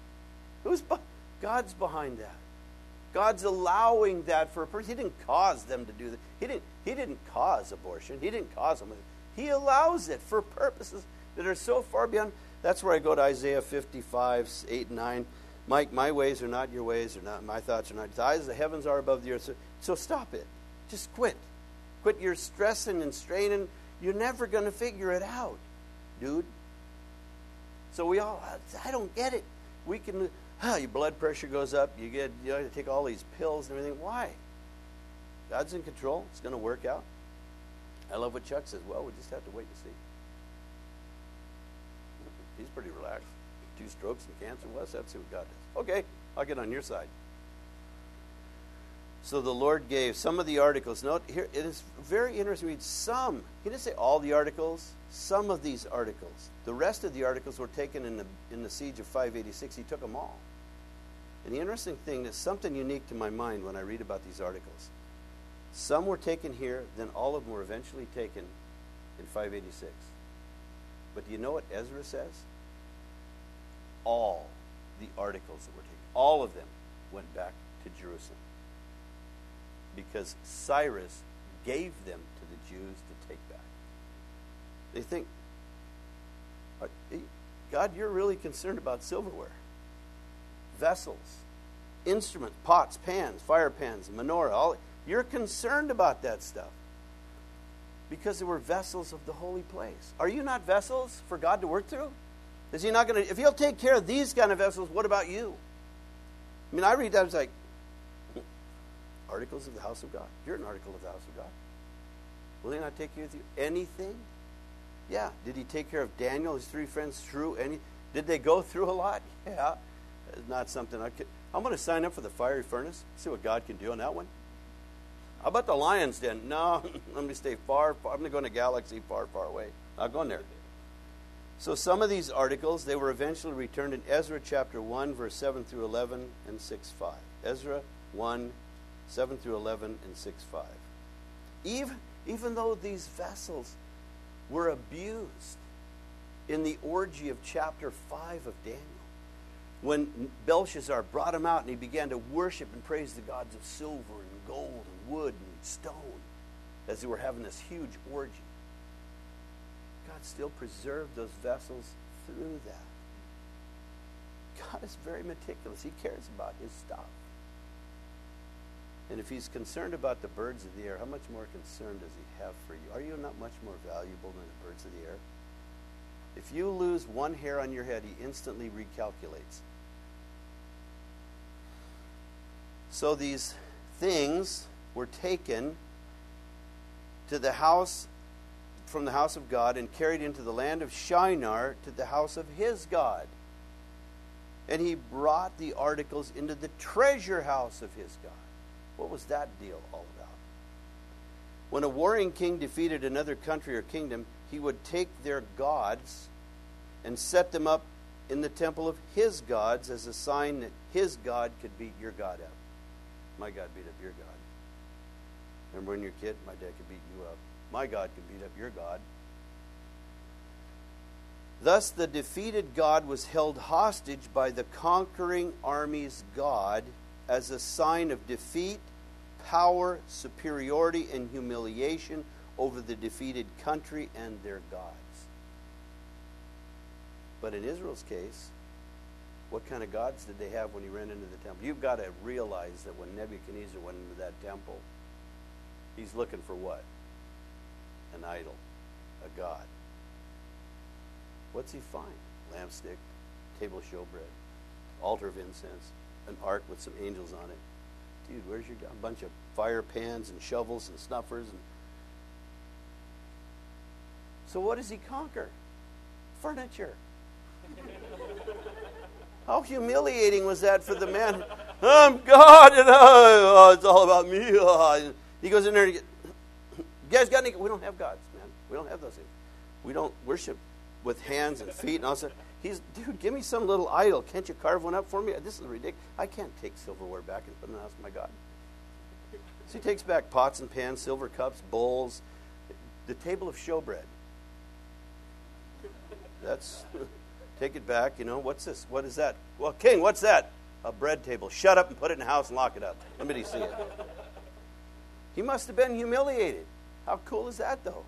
God's behind that. God's allowing that for a person. He didn't cause them to do that. He didn't cause abortion. He didn't cause them. He allows it for purposes that are so far beyond. That's where I go to Isaiah 55, 8 and 9. Mike, my ways are not your ways, or not my thoughts are not. The eyes of the heavens are above the earth. So stop it. Just quit. Quit your stressing and straining. You're never going to figure it out, dude. So I don't get it. We can, your blood pressure goes up. You have to take all these pills and everything. Why? God's in control. It's going to work out. I love what Chuck says. Well, we just have to wait and see. He's pretty relaxed. 2 strokes and cancer. Well, let's see what God does. Okay, I'll get on your side. So the Lord gave some of the articles. Note here, it is very interesting to read some. He didn't say all the articles. Some of these articles. The rest of the articles were taken in the siege of 586. He took them all. And the interesting thing is something unique to my mind when I read about these articles. Some were taken here, then all of them were eventually taken in 586. But do you know what Ezra says? All the articles that were taken, all of them went back to Jerusalem. Because Cyrus gave them to the Jews to take back. They think, God, you're really concerned about silverware, vessels, instruments, pots, pans, fire pans, menorah. You're concerned about that stuff because they were vessels of the holy place. Are you not vessels for God to work through? Is He not going to? If He'll take care of these kind of vessels, what about you? I mean, I read that, it's like, articles of the house of God. You're an article of the house of God. Will He not take care of you? Anything? Yeah. Did He take care of Daniel, his 3 friends, through any? Did they go through a lot? Yeah. It's not something I could. I'm going to sign up for the fiery furnace. See what God can do on that one. How about the lion's den? No, let me stay far. I'm going to go in a galaxy far, far away. Not going there. So some of these articles, they were eventually returned in Ezra chapter 1, verse 7 through 11 and 6:5. Ezra 1, 7 through 11 and 6:5. Even though these vessels were abused in the orgy of chapter 5 of Daniel, when Belshazzar brought him out and he began to worship and praise the gods of silver and gold and wood and stone as they were having this huge orgy, God still preserved those vessels through that. God is very meticulous. He cares about His stuff. And if He's concerned about the birds of the air, how much more concern does He have for you? Are you not much more valuable than the birds of the air? If you lose one hair on your head, He instantly recalculates. So these things were taken to the house, from the house of God, and carried into the land of Shinar to the house of his God. And he brought the articles into the treasure house of his God. What was that deal all about? When a warring king defeated another country or kingdom, he would take their gods and set them up in the temple of his gods as a sign that his God could beat your God up. My God beat up your God. Remember when you were a kid? My dad could beat you up. My God could beat up your God. Thus the defeated God was held hostage by the conquering army's God as a sign of defeat, power, superiority, and humiliation over the defeated country and their gods. But in Israel's case, what kind of gods did they have when he ran into the temple? You've got to realize that when Nebuchadnezzar went into that temple, he's looking for what? An idol, a god. What's he find? Lampstick, table of showbread, altar of incense, an ark with some angels on it. Dude, where's your god? A bunch of fire pans and shovels and snuffers. So what does he conquer? Furniture. How humiliating was that for the man? I'm God, and it's all about me. He goes in there and you guys got any? We don't have gods, man. We don't have those things. We don't worship with hands and feet and all that. Dude, give me some little idol. Can't you carve one up for me? This is ridiculous. I can't take silverware back and put it in the house of my God. So he takes back pots and pans, silver cups, bowls, the table of showbread. That's, take it back, what's this? What is that? Well, king, what's that? A bread table. Shut up and put it in the house and lock it up. Let me see it. He must have been humiliated. How cool is that, though?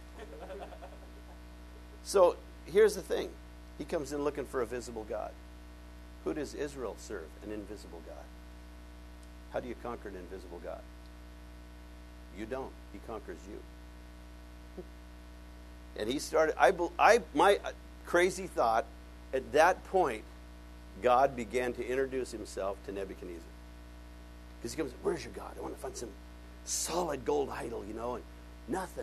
So, here's the thing. He comes in looking for a visible God. Who does Israel serve? An invisible God. How do you conquer an invisible God? You don't. He conquers you. And he started, my crazy thought, at that point, God began to introduce himself to Nebuchadnezzar. Because he comes, where's your God? I want to find some solid gold idol, and nothing.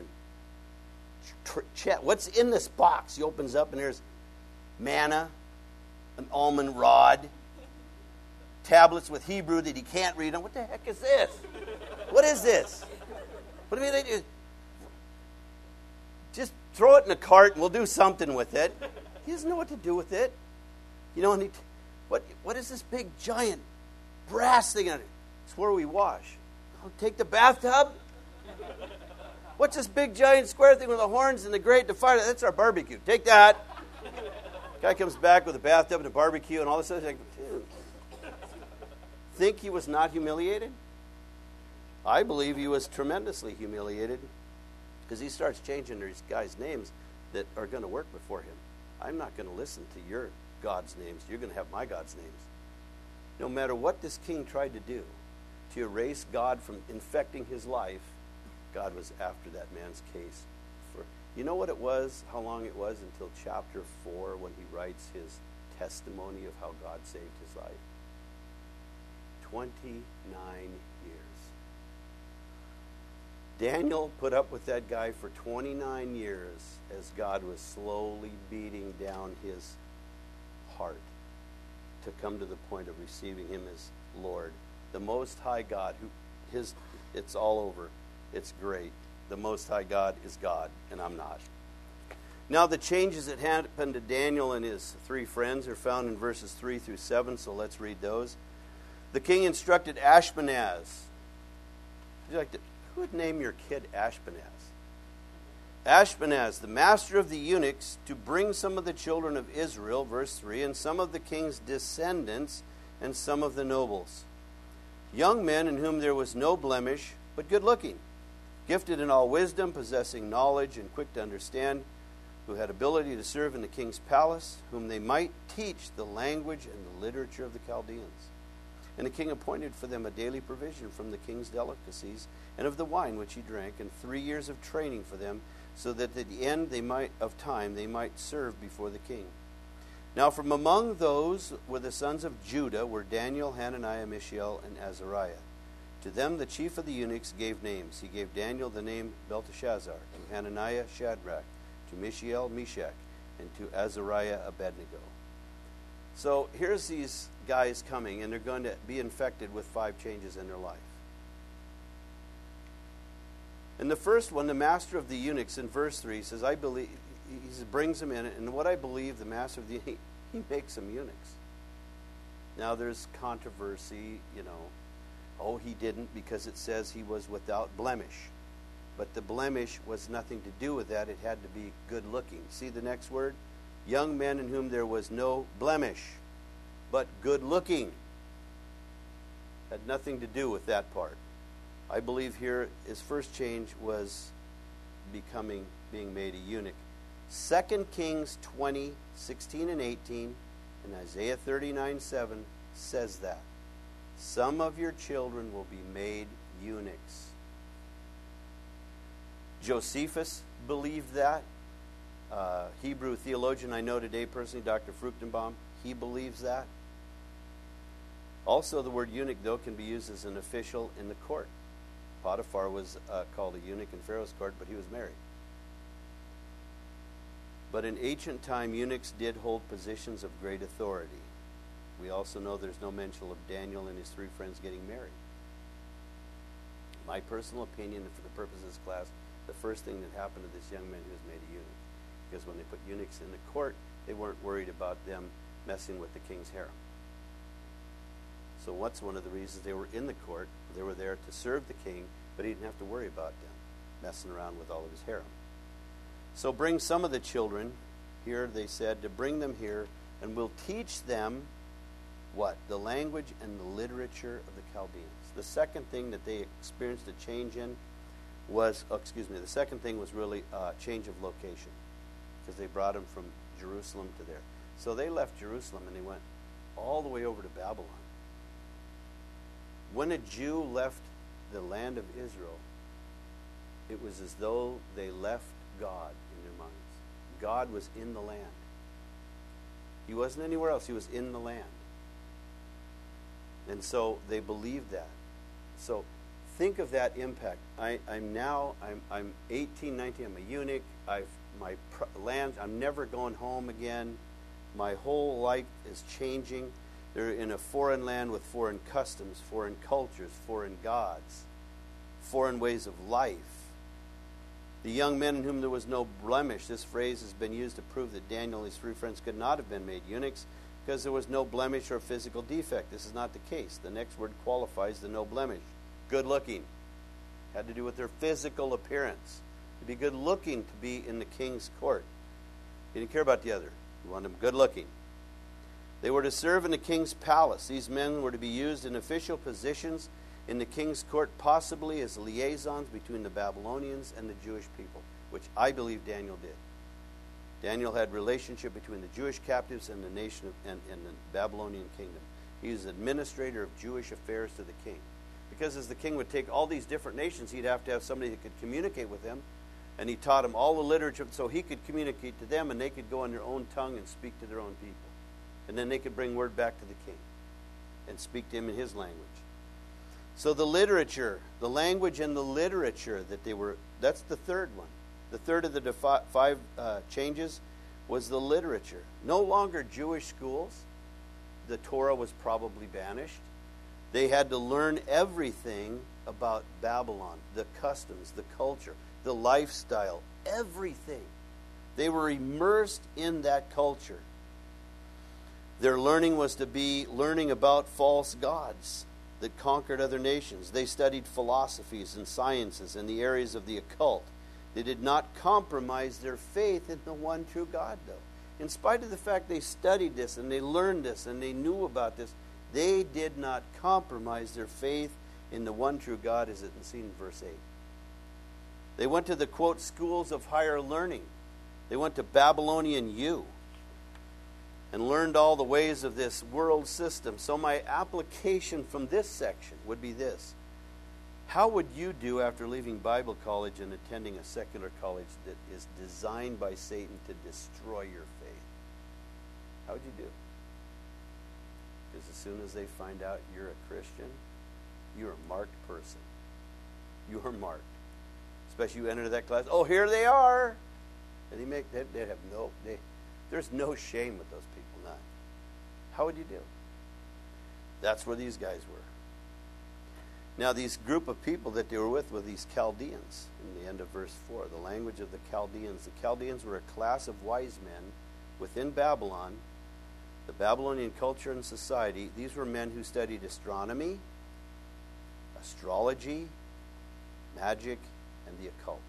What's in this box? He opens up and there's manna, an almond rod, tablets with Hebrew that he can't read. What the heck is this? What is this? What do you mean? Just throw it in a cart and we'll do something with it. He doesn't know what to do with it. And what is this big giant brass thing on it? It's where we wash. Oh, take the bathtub? What's this big giant square thing with the horns and the grate to fire? That's our barbecue. Take that. Guy comes back with a bathtub and a barbecue and all this other thing. Think he was not humiliated? I believe he was tremendously humiliated because he starts changing these guys' names that are going to work before him. I'm not going to listen to your God's names. You're going to have my God's names. No matter what this king tried to do to erase God from infecting his life, God was after that man's case. You know what it was, how long it was until chapter 4 when he writes his testimony of how God saved his life? 29 years. Daniel put up with that guy for 29 years as God was slowly beating down his heart to come to the point of receiving him as Lord. The Most High God, it's all over. It's great. The Most High God is God, and I'm not. Now, the changes that happened to Daniel and his 3 friends are found in verses 3 through 7, so let's read those. The king instructed Ashpenaz. Who would name your kid Ashpenaz? Ashpenaz, the master of the eunuchs, to bring some of the children of Israel, verse 3, and some of the king's descendants, and some of the nobles. Young men in whom there was no blemish, but good looking, gifted in all wisdom, possessing knowledge and quick to understand, who had ability to serve in the king's palace, whom they might teach the language and the literature of the Chaldeans. And the king appointed for them a daily provision from the king's delicacies and of the wine which he drank, and 3 years of training for them, so that at the end they might serve before the king. Now from among those were the sons of Judah were Daniel, Hananiah, Mishael, and Azariah. To them the chief of the eunuchs gave names. He gave Daniel the name Belteshazzar, to Hananiah Shadrach, to Mishael Meshach, and to Azariah Abednego. So here's these guys coming, and they're going to be infected with 5 changes in their life. And the first one, the master of the eunuchs, in verse 3, says, I believe, he brings them in, and what I believe, the master of the eunuchs, he makes them eunuchs. Now there's controversy, oh, he didn't, because it says he was without blemish. But the blemish was nothing to do with that. It had to be good looking. See the next word? Young men in whom there was no blemish, but good looking. Had nothing to do with that part. I believe here his first change was being made a eunuch. 2 Kings 20, 16 and 18, and Isaiah 39, 7 says that. Some of your children will be made eunuchs. Josephus believed that. Hebrew theologian I know today personally, Dr. Fruchtenbaum, he believes that. Also, the word eunuch, though, can be used as an official in the court. Potiphar was called a eunuch in Pharaoh's court, but he was married. But in ancient time, eunuchs did hold positions of great authority. We also know there's no mention of Daniel and his 3 friends getting married. My personal opinion, and for the purpose of this class, the first thing that happened to this young man who was made a eunuch. Because when they put eunuchs in the court, they weren't worried about them messing with the king's harem. So what's one of the reasons they were in the court? They were there to serve the king, but he didn't have to worry about them messing around with all of his harem. So bring some of the children here, they said, to bring them here, and we'll teach them what? The language and the literature of the Chaldeans. The second thing that they experienced a change in was, the second thing was really a change of location, because they brought them from Jerusalem to there. So they left Jerusalem and they went all the way over to Babylon. When a Jew left the land of Israel, it was as though they left God in their minds. God was in the land. He wasn't anywhere else. He was in the land. And so they believed that. So think of that impact. I'm 18, 19. I'm a eunuch. I'm never going home again. My whole life is changing. They're in a foreign land with foreign customs, foreign cultures, foreign gods, foreign ways of life. The young men in whom there was no blemish. This phrase has been used to prove that Daniel and his three friends could not have been made eunuchs because there was no blemish or physical defect. This is not the case. The next word qualifies the no blemish. Good looking. Had to do with their physical appearance. To be good looking to be in the king's court. He didn't care about the other. He wanted them good looking. They were to serve in the king's palace. These men were to be used in official positions in the king's court, possibly as liaisons between the Babylonians and the Jewish people, which I believe Daniel did. Daniel had relationship between the Jewish captives and the nation and the Babylonian kingdom. He was administrator of Jewish affairs to the king. Because as the king would take all these different nations, he'd have to have somebody that could communicate with them. And he taught them all the literature so he could communicate to them and they could go in their own tongue and speak to their own people. And then they could bring word back to the king and speak to him in his language. So the literature, the language and the literature that they were, that's the third one. The third of the five changes was the literature. No longer Jewish schools. The Torah was probably banished. They had to learn everything about Babylon, the customs, the culture, the lifestyle, everything. They were immersed in that culture. Their learning was to be learning about false gods that conquered other nations. They studied philosophies and sciences in the areas of the occult. They did not compromise their faith in the one true God, though. In spite of the fact they studied this and they learned this and they knew about this, they did not compromise their faith in the one true God, as it is seen in verse 8. They went to the, quote, schools of higher learning. They went to Babylonian U and learned all the ways of this world system. So my application from this section would be this. How would you do after leaving Bible college and attending a secular college that is designed by Satan to destroy your faith? How would you do? Because as soon as they find out you're a Christian, you're a marked person. You're marked. Especially you enter that class, oh, here they are. And there's no shame with those people, none. How would you do? That's where these guys were. Now, these group of people that they were with were these Chaldeans in the end of verse 4, the language of the Chaldeans. The Chaldeans were a class of wise men within Babylon, the Babylonian culture and society. These were men who studied astronomy, astrology, magic, and the occult.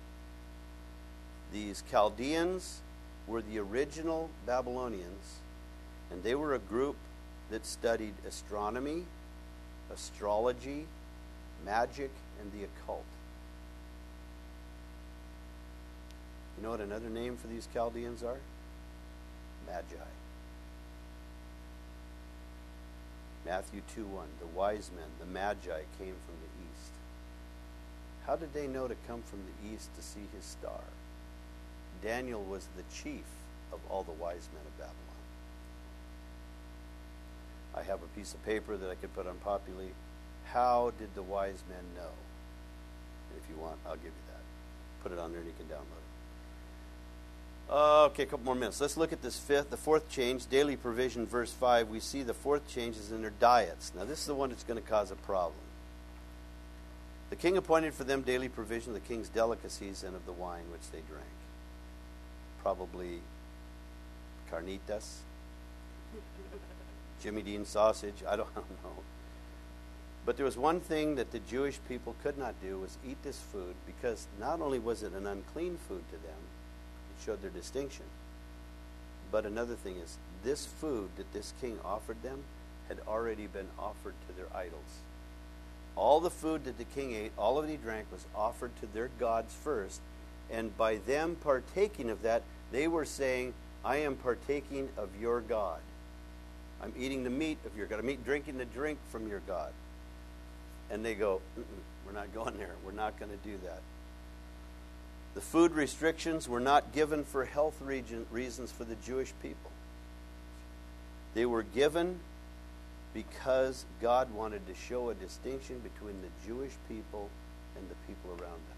These Chaldeans were the original Babylonians, and they were a group that studied astronomy, astrology, magic, and the occult. You know what another name for these Chaldeans are? Magi. Matthew 2:1, the wise men, the Magi, came from the east. How did they know to come from the east to see his star? Daniel was the chief of all the wise men of Babylon. I have a piece of paper that I could put on Populi. How did the wise men know? And if you want, I'll give you that. Put it on there and you can download it. Okay, a couple more minutes. Let's look at the fourth change, daily provision, verse 5. We see the fourth change is in their diets. Now, this is the one that's going to cause a problem. The king appointed for them daily provision of the king's delicacies and of the wine which they drank. Probably carnitas, Jimmy Dean sausage, I don't know. But there was one thing that the Jewish people could not do was eat this food, because not only was it an unclean food to them, it showed their distinction. But another thing is, this food that this king offered them had already been offered to their idols. All the food that the king ate, all of it he drank, was offered to their gods first. And by them partaking of that, they were saying, I am partaking of your God. I'm eating the meat of your God. I'm drinking the drink from your God. And they go, we're not going there. We're not going to do that. The food restrictions were not given for health reasons for the Jewish people. They were given because God wanted to show a distinction between the Jewish people and the people around them.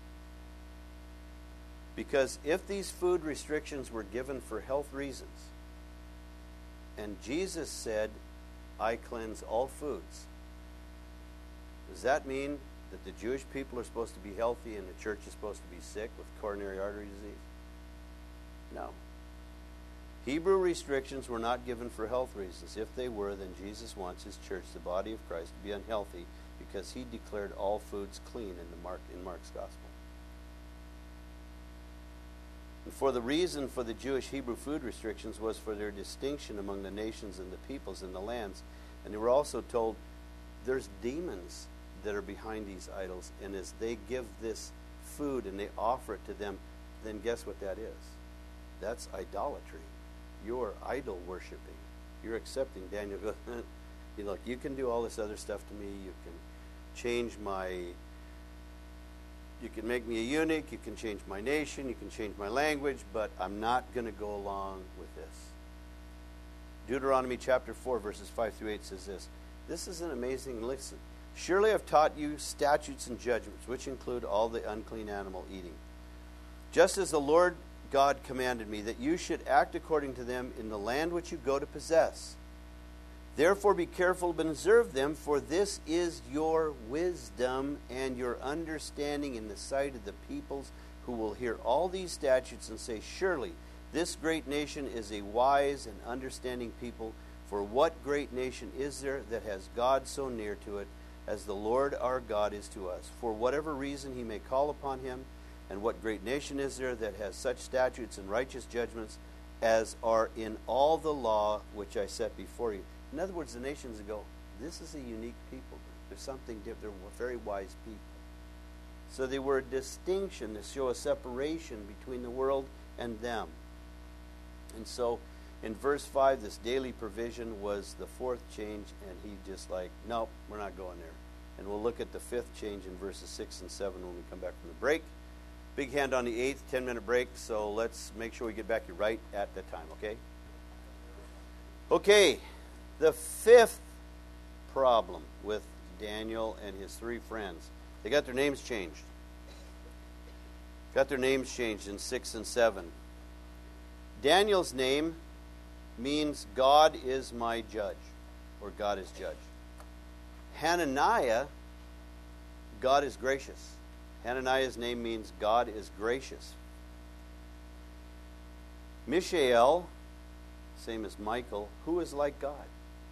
Because if these food restrictions were given for health reasons, and Jesus said, I cleanse all foods, does that mean that the Jewish people are supposed to be healthy and the church is supposed to be sick with coronary artery disease? No. Hebrew restrictions were not given for health reasons. If they were, then Jesus wants his church, the body of Christ, to be unhealthy because he declared all foods clean in Mark's gospel. And for the reason for the Jewish Hebrew food restrictions was for their distinction among the nations and the peoples and the lands. And they were also told there's demons that are behind these idols, and as they give this food and they offer it to them, then guess what that is? That's idolatry. You're idol worshiping. You're accepting. Daniel goes, look, you can do all this other stuff to me. You can you can make me a eunuch. You can change my nation. You can change my language, but I'm not going to go along with this. Deuteronomy chapter 4, verses 5 through 8 says this. This is an amazing listen. Surely I've taught you statutes and judgments, which include all the unclean animal eating. Just as the Lord God commanded me, that you should act according to them in the land which you go to possess. Therefore be careful and observe them, for this is your wisdom and your understanding in the sight of the peoples who will hear all these statutes and say, surely this great nation is a wise and understanding people. For what great nation is there that has God so near to it as the Lord our God is to us? For whatever reason he may call upon him. And what great nation is there that has such statutes and righteous judgments as are in all the law which I set before you? In other words, the nations go, this is a unique people. There's something different. They're very wise people. So they were a distinction to show a separation between the world and them. And so in verse 5, this daily provision was the fourth change, and he just like, nope, we're not going there. And we'll look at the fifth change in verses 6 and 7 when we come back from the break. Big hand on the 8th, 10-minute break, so let's make sure we get back here right at the time, okay? Okay, the fifth problem with Daniel and his three friends. They got their names changed. Got their names changed in 6 and 7. Daniel's name means God is my judge, or God is judge. Hananiah, God is gracious. Hananiah's name means God is gracious. Mishael, same as Michael, who is like God?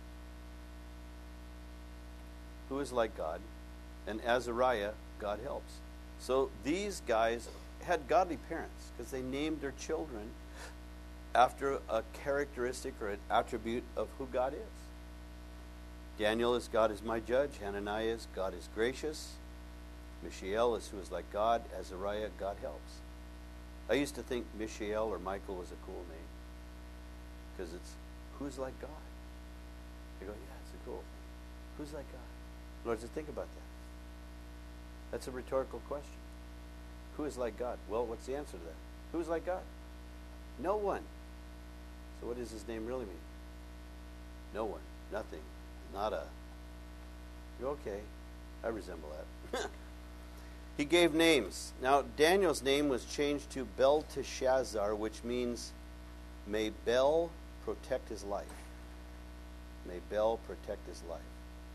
Who is like God? And Azariah, God helps. So these guys had godly parents because they named their children after a characteristic or an attribute of who God is. Daniel is God is my judge. Hananiah is God is gracious. Mishael is who is like God. Azariah, God helps. I used to think Mishael or Michael was a cool name because it's who's like God. You go, yeah, it's a cool thing. Who's like God? Lord, just think about that. That's a rhetorical question. Who is like God? Well, what's the answer to that? Who is like God? No one. So what does his name really mean? No one. Nothing. Nada. Okay. I resemble that. He gave names. Now, Daniel's name was changed to Belteshazzar, which means, may Bel protect his life. May Bel protect his life.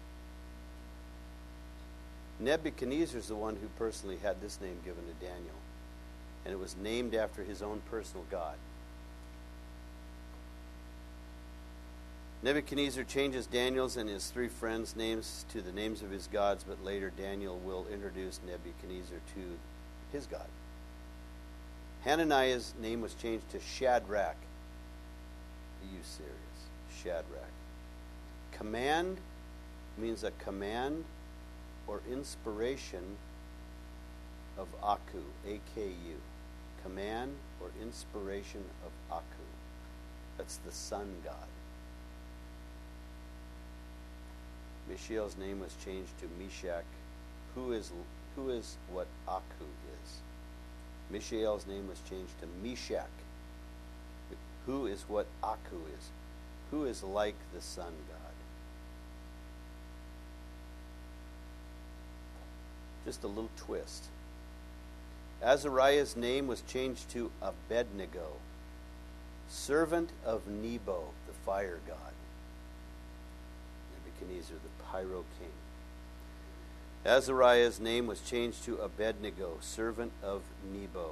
Nebuchadnezzar is the one who personally had this name given to Daniel. And it was named after his own personal god. Nebuchadnezzar changes Daniel's and his three friends' names to the names of his gods, but later Daniel will introduce Nebuchadnezzar to his God. Hananiah's name was changed to Shadrach. Are you serious? Shadrach. Command means a command or inspiration of Aku, A-K-U. Command or inspiration of Aku. That's the sun god. Mishael's name was changed to Meshach, who is what Aku is. Mishael's name was changed to Meshach, who is what Aku is, who is like the sun god. Just a little twist. Azariah's name was changed to Abednego, servant of Nebo, the fire god. Nebuchadnezzar, the pyro king. Azariah's name was changed to Abednego, servant of Nebo.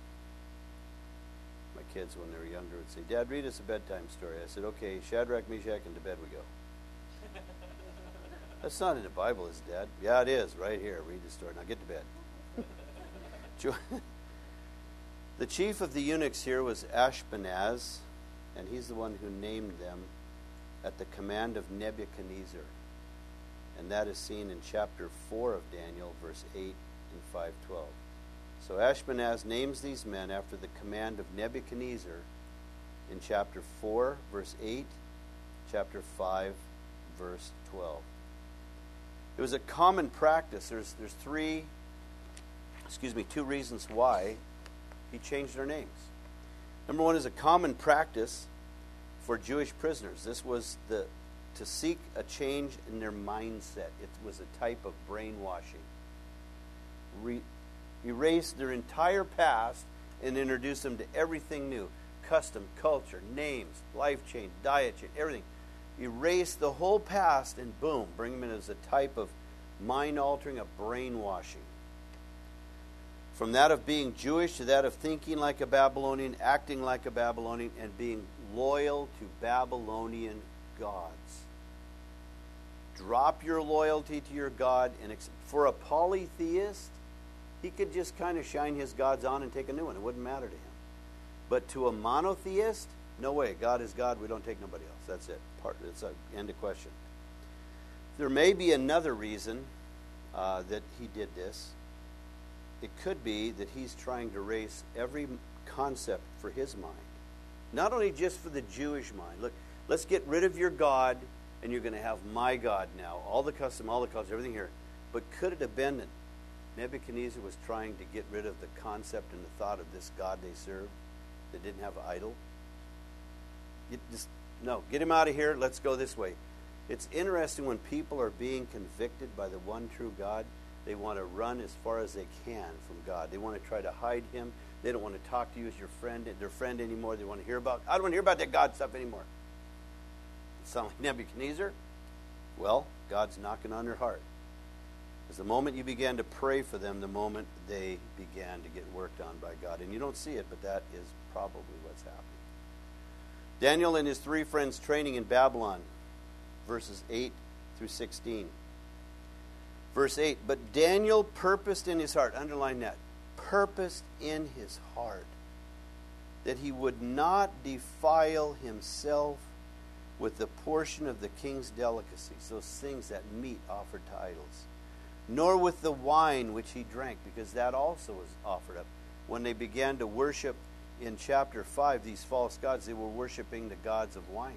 My kids, when they were younger, would say, Dad, read us a bedtime story. I said, okay, Shadrach, Meshach, and to bed we go. That's not in the Bible, is it, Dad? Yeah, it is, right here. Read the story. Now get to bed. The chief of the eunuchs here was Ashpenaz, and he's the one who named them at the command of Nebuchadnezzar. And that is seen in chapter 4 of Daniel, verse 8 and 5:12. So Ashpenaz names these men after the command of Nebuchadnezzar in chapter 4, verse 8, chapter 5, verse 12. It was a common practice. There's two reasons why he changed their names. Number one is a common practice for Jewish prisoners. This was to seek a change in their mindset. It was a type of brainwashing. Erase their entire past and introduce them to everything new. Custom, culture, names, life change, diet change, everything. Erase the whole past and boom, bring them in as a type of mind-altering, of brainwashing. From that of being Jewish to that of thinking like a Babylonian, acting like a Babylonian, and being loyal to Babylonian gods. Drop your loyalty to your God. And for a polytheist, he could just kind of shine his gods on and take a new one. It wouldn't matter to him. But to a monotheist, no way. God is God. We don't take nobody else. That's it. It's an end of question. There may be another reason that he did this. It could be that he's trying to erase every concept for his mind. Not only just for the Jewish mind. Look, let's get rid of your God, and you're going to have my God now. All the custom, all the culture, everything here. But could it have been that Nebuchadnezzar was trying to get rid of the concept and the thought of this God they served that didn't have an idol? Get him out of here. Let's go this way. It's interesting when people are being convicted by the one true God, they want to run as far as they can from God. They want to try to hide him. They don't want to talk to you as their friend anymore. They want to hear about, I don't want to hear about that God stuff anymore. Sound like Nebuchadnezzar? Well, God's knocking on their heart. Because the moment you began to pray for them, the moment they began to get worked on by God. And you don't see it, but that is probably what's happening. Daniel and his three friends training in Babylon, verses 8 through 16. Verse 8, but Daniel purposed in his heart, underline that, purposed in his heart, that he would not defile himself with the portion of the king's delicacies, those things, that meat offered to idols, nor with the wine which he drank, because that also was offered up. When they began to worship in chapter 5 these false gods, they were worshiping the gods of wine.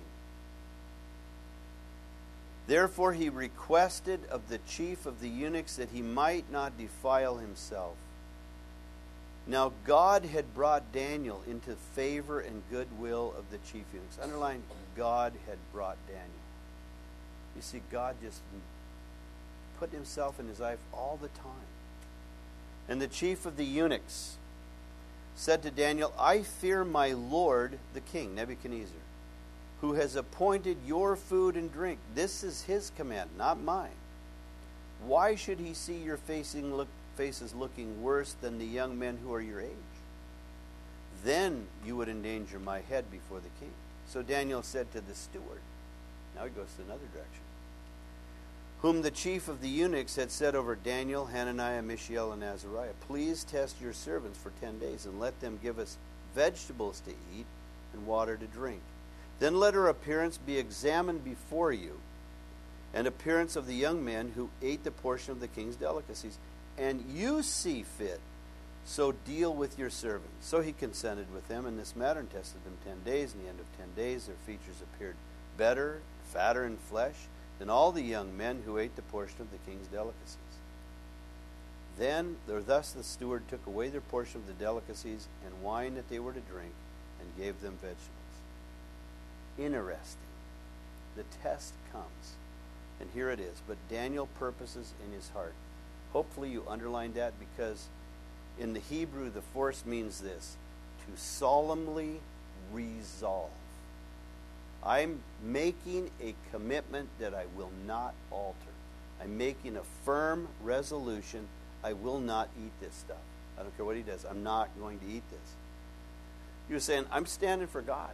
Therefore he requested of the chief of the eunuchs that he might not defile himself. Now God had brought Daniel into favor and goodwill of the chief eunuchs. Underline, God had brought Daniel. You see, God just put himself in his life all the time. And the chief of the eunuchs said to Daniel, I fear my lord the king, Nebuchadnezzar, who has appointed your food and drink. This is his command, not mine. Why should he see your faces looking worse than the young men who are your age? Then you would endanger my head before the king. So Daniel said to the steward, now he goes to another direction, whom the chief of the eunuchs had set over Daniel, Hananiah, Mishael, and Azariah, please test your servants for 10 days and let them give us vegetables to eat and water to drink. Then let her appearance be examined before you, and appearance of the young men who ate the portion of the king's delicacies, and you see fit, so deal with your servants. So he consented with them in this matter and tested them 10 days. In the end of 10 days, their features appeared better, fatter in flesh, than all the young men who ate the portion of the king's delicacies. Thus the steward took away their portion of the delicacies and wine that they were to drink, and gave them vegetables. Interesting. The test comes. And here it is. But Daniel purposes in his heart. Hopefully you underlined that, because in the Hebrew the force means this: to solemnly resolve. I'm making a commitment that I will not alter. I'm making a firm resolution. I will not eat this stuff. I don't care what he does. I'm not going to eat this. You're saying, I'm standing for God.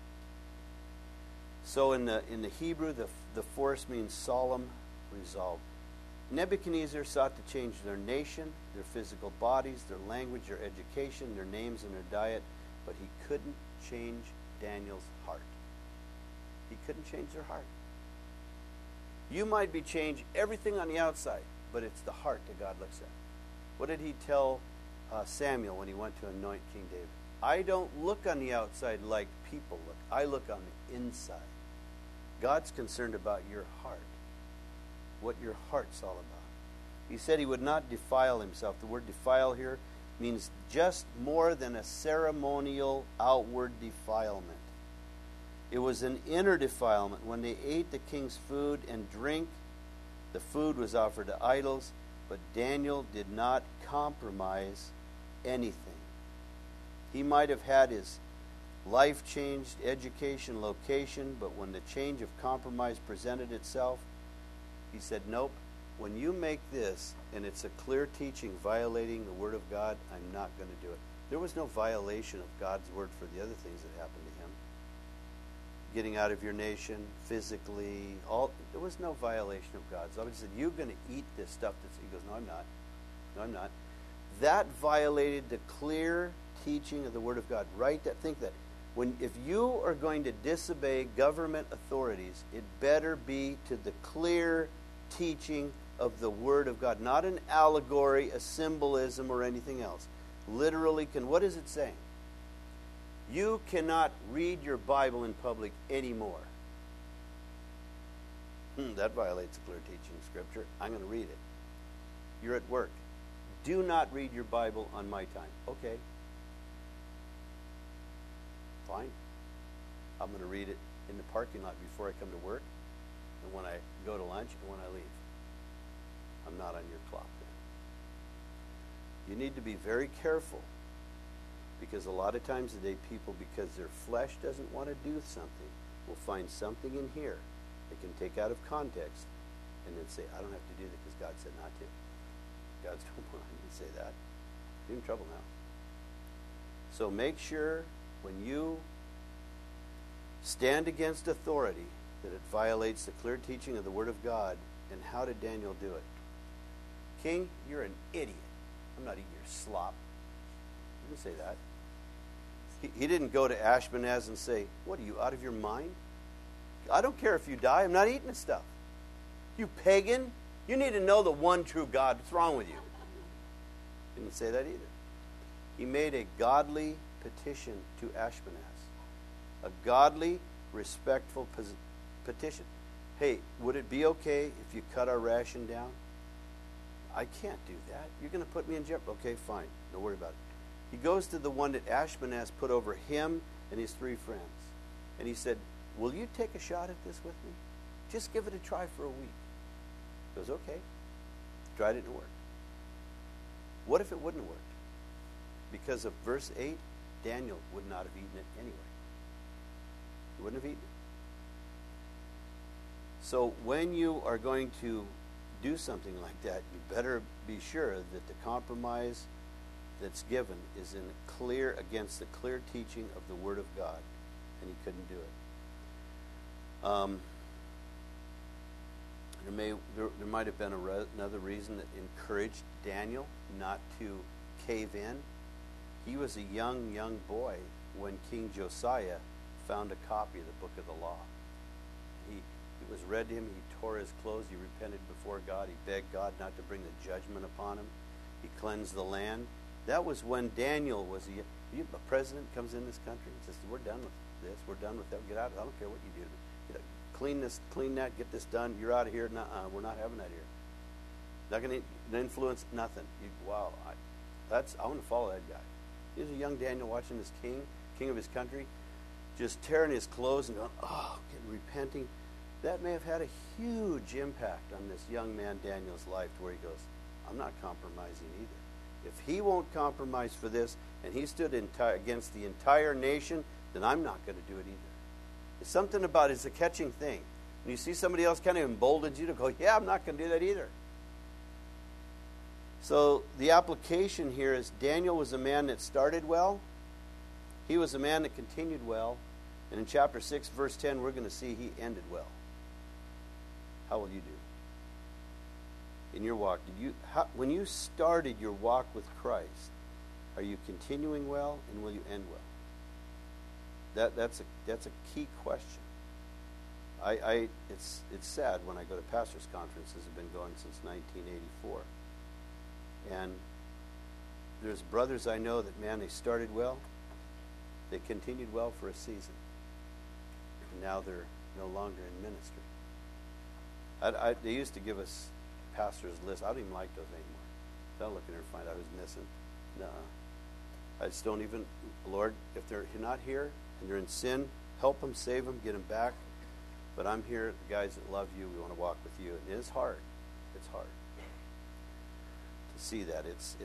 So in the Hebrew, the force means solemn resolve. Nebuchadnezzar sought to change their nation, their physical bodies, their language, their education, their names, and their diet, but he couldn't change Daniel's heart. He couldn't change their heart. You might be changed everything on the outside, but it's the heart that God looks at. What did he tell Samuel when he went to anoint King David? I don't look on the outside like people look. I look on the inside. God's concerned about your heart, what your heart's all about. He said he would not defile himself. The word defile here means just more than a ceremonial outward defilement. It was an inner defilement. When they ate the king's food and drink, the food was offered to idols, but Daniel did not compromise anything. He might have had his life changed, education, location, but when the change of compromise presented itself, he said, nope, when you make this and it's a clear teaching violating the Word of God, I'm not going to do it. There was no violation of God's Word for the other things that happened to him. Getting out of your nation, physically, there was no violation of God. So he said, you're going to eat this stuff. He goes, no, I'm not. No, I'm not. That violated the clear teaching of the Word of God. Right? Think that. If you are going to disobey government authorities, it better be to the clear teaching of the Word of God. Not an allegory, a symbolism, or anything else. Literally, what is it saying? You cannot read your Bible in public anymore. That violates a clear teaching of Scripture. I'm going to read it. You're at work. Do not read your Bible on my time. Okay. Fine. I'm going to read it in the parking lot before I come to work, and when I go to lunch, and when I leave. I'm not on your clock then. You need to be very careful, because a lot of times today people, because their flesh doesn't want to do something, will find something in here they can take out of context and then say, I don't have to do that because God said not to. God's don't want you to say that. You're in trouble now. So make sure when you stand against authority that it violates the clear teaching of the Word of God. And how did Daniel do it? King, you're an idiot. I'm not eating your slop. He didn't say that. He didn't go to Ashpenaz and say, what, are you out of your mind? I don't care if you die. I'm not eating this stuff. You pagan. You need to know the one true God. What's wrong with you? He didn't say that either. He made a godly petition to Ashpenaz. A godly, respectful petition. Hey, would it be okay if you cut our ration down? I can't do that. You're going to put me in jeopardy. Okay, fine. Don't worry about it. He goes to the one that Ashpenaz put over him and his 3 friends. And he said, will you take a shot at this with me? Just give it a try for a week. He goes, okay. Tried it and it worked. What if it wouldn't have worked? Because of verse 8, Daniel would not have eaten it anyway. He wouldn't have eaten it. So when you are going to do something like that, you better be sure that the compromise that's given is against the clear teaching of the Word of God, and he couldn't do it. There might have been another reason that encouraged Daniel not to cave in. He was a young boy when King Josiah found a copy of the Book of the Law. It was read to him. He tore his clothes. He repented before God. He begged God not to bring the judgment upon him. He cleansed the land. That was when Daniel was a president comes in this country and says, we're done with this. We're done with that. Get out. I don't care what you do. Clean this, clean that, get this done. You're out of here. Nuh-uh, we're not having that here. Not going to influence nothing. Wow, I want to follow that guy. Here's a young Daniel watching this king of his country, just tearing his clothes and going, repenting. That may have had a huge impact on this young man Daniel's life, to where he goes, I'm not compromising either. If he won't compromise for this, and he stood against the entire nation, then I'm not going to do it either. It's something about it's a catching thing. When you see somebody else kind of emboldens you to go, yeah, I'm not going to do that either. So the application here is Daniel was a man that started well. He was a man that continued well. And in chapter 6, verse 10, we're going to see he ended well. How will you do? In your walk, when you started your walk with Christ, are you continuing well, and will you end well? That's a key question. It's sad when I go to pastors' conferences. Have been going since 1984, and there's brothers I know that, man, they started well, they continued well for a season, and now they're no longer in ministry. They used to give us pastors' lists. I don't even like those anymore. I'll look in there and find out who's missing. Nuh-uh. I just don't even, Lord, if they're not here and they're in sin, help them, save them, get them back. But I'm here, the guys that love you, we want to walk with you. And it is hard. It's hard to see that.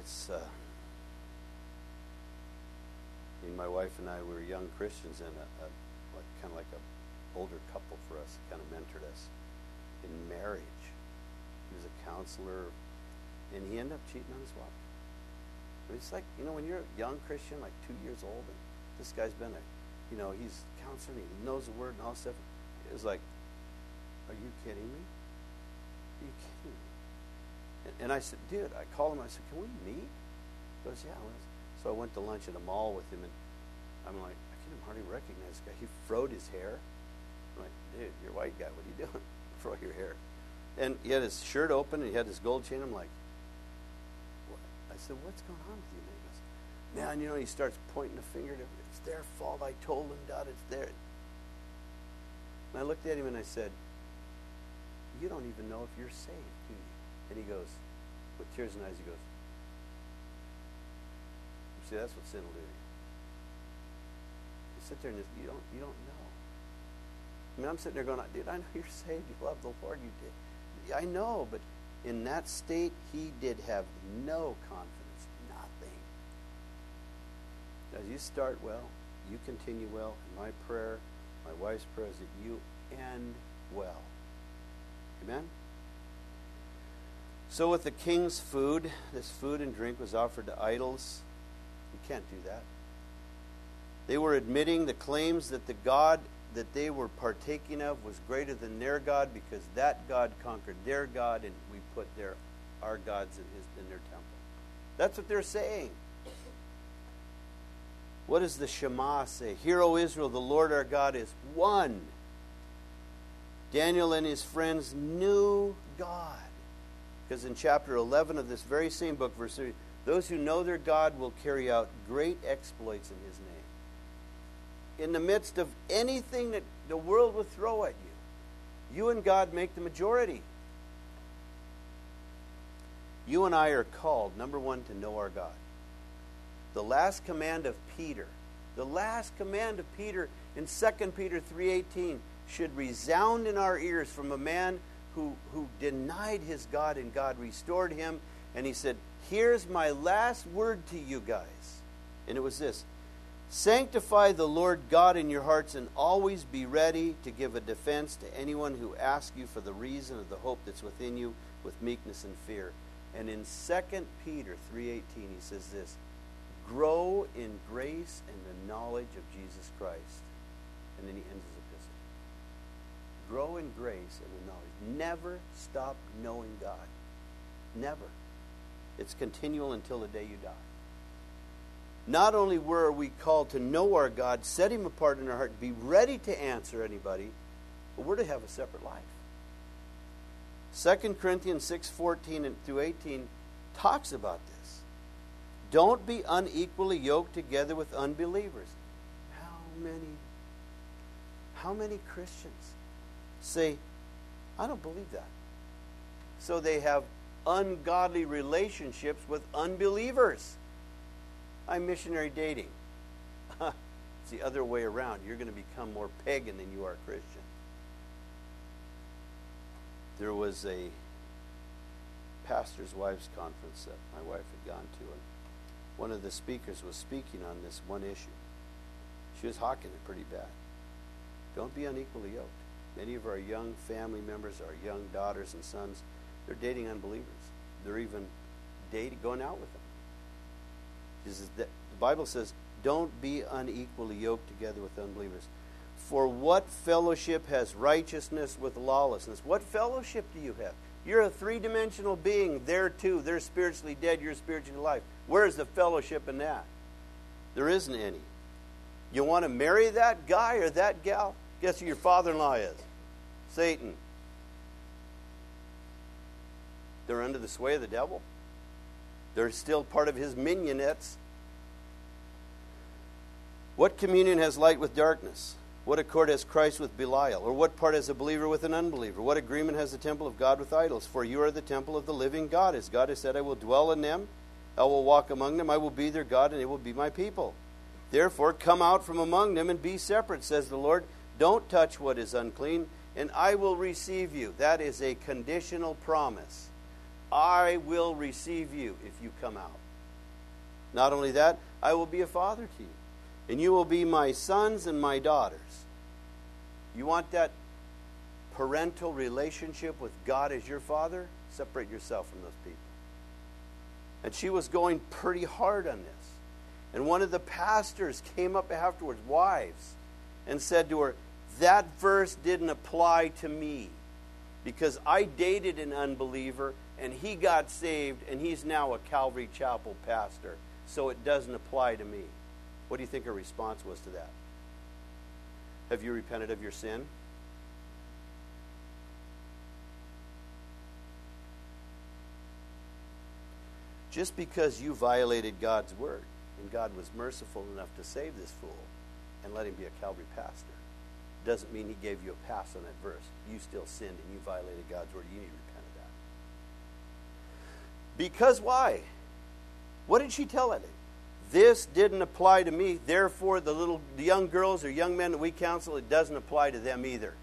My wife and I were young Christians, and kind of like a older couple for us, kind of mentored us in marriage. He was a counselor, and he ended up cheating on his wife. It's like, when you're a young Christian, like 2 years old, and this guy's been he's counseling, he knows the word and all stuff. It was like, are you kidding me? Are you kidding me? And I said, dude, I called him, I said, can we meet? He goes, yeah. So I went to lunch at a mall with him, and I'm like, I can't hardly recognize this guy. He froed his hair. I'm like, dude, you're a white guy. What are you doing? Fro your hair. And he had his shirt open, and he had his gold chain. I'm like, what? I said, what's going on with you? And he goes, man, he starts pointing the finger to, it's their fault. I told them, Dad, it's their. And I looked at him and I said, you don't even know if you're saved, do you? And he goes, with tears in his eyes, he goes, see, that's what sin will do to you. You sit there and you don't know. I mean, I'm sitting there going, dude, I know you're saved. You love the Lord. You did. I know, but in that state, he did have no confidence. Nothing. As you start well, you continue well. And my prayer, my wife's prayer, is that you end well. Amen? So with the king's food, this food and drink was offered to idols. You can't do that. They were admitting the claims that the God that they were partaking of was greater than their God, because that God conquered their God, and we put our gods in their temple. That's what they're saying. What does the Shema say? Hear, O Israel, the Lord our God is one. Daniel and his friends knew God. Because in chapter 11 of this very same book, verse 3, those who know their God will carry out great exploits in his name. In the midst of anything that the world will throw at you, you and God make the majority. You and I are called, number one, to know our God. The last command of Peter in 2 Peter 3:18 should resound in our ears from a man who denied his God, and God restored him. And he said, here's my last word to you guys. And it was this: sanctify the Lord God in your hearts, and always be ready to give a defense to anyone who asks you for the reason of the hope that's within you with meekness and fear. And in 2 Peter 3:18 he says this: grow in grace and the knowledge of Jesus Christ. And then he ends his epistle. Grow in grace and the knowledge. Never stop knowing God. Never. It's continual until the day you die. Not only were we called to know our God, set him apart in our heart, be ready to answer anybody, but we're to have a separate life. 2 Corinthians 6:14 through 18 talks about this. Don't be unequally yoked together with unbelievers. How many Christians say, I don't believe that? So they have ungodly relationships with unbelievers. I'm missionary dating. It's the other way around. You're going to become more pagan than you are Christian. There was a pastor's wives conference that my wife had gone to, and one of the speakers was speaking on this one issue. She was hawking it pretty bad. Don't be unequally yoked. Many of our young family members, our young daughters and sons, they're dating unbelievers. They're even going out with them. The Bible says, don't be unequally yoked together with unbelievers. For what fellowship has righteousness with lawlessness? What fellowship do you have? You're a three-dimensional being. They're too. They're spiritually dead. You're spiritually alive. Where's the fellowship in that? There isn't any. You want to marry that guy or that gal? Guess who your father-in-law is? Satan. They're under the sway of the devil. They're still part of his minionettes. What communion has light with darkness? What accord has Christ with Belial? Or what part has a believer with an unbeliever? What agreement has the temple of God with idols? For you are the temple of the living God. As God has said, I will dwell in them, I will walk among them, I will be their God, and they will be my people. Therefore, come out from among them and be separate, says the Lord. Don't touch what is unclean, and I will receive you. That is a conditional promise. I will receive you if you come out. Not only that, I will be a father to you, and you will be my sons and my daughters. You want that parental relationship with God as your father? Separate yourself from those people. And she was going pretty hard on this. And one of the pastors came up afterwards, wives, and said to her, that verse didn't apply to me because I dated an unbeliever and he got saved and he's now a Calvary Chapel pastor, so it doesn't apply to me. What do you think her response was to that? Have you repented of your sin? Just because you violated God's word, and God was merciful enough to save this fool and let him be a Calvary pastor, doesn't mean he gave you a pass on that verse. You still sinned and you violated God's word. You need to repent of that. Because why? What did she tell it? This didn't apply to me, therefore the young girls or young men that we counsel, it doesn't apply to them either.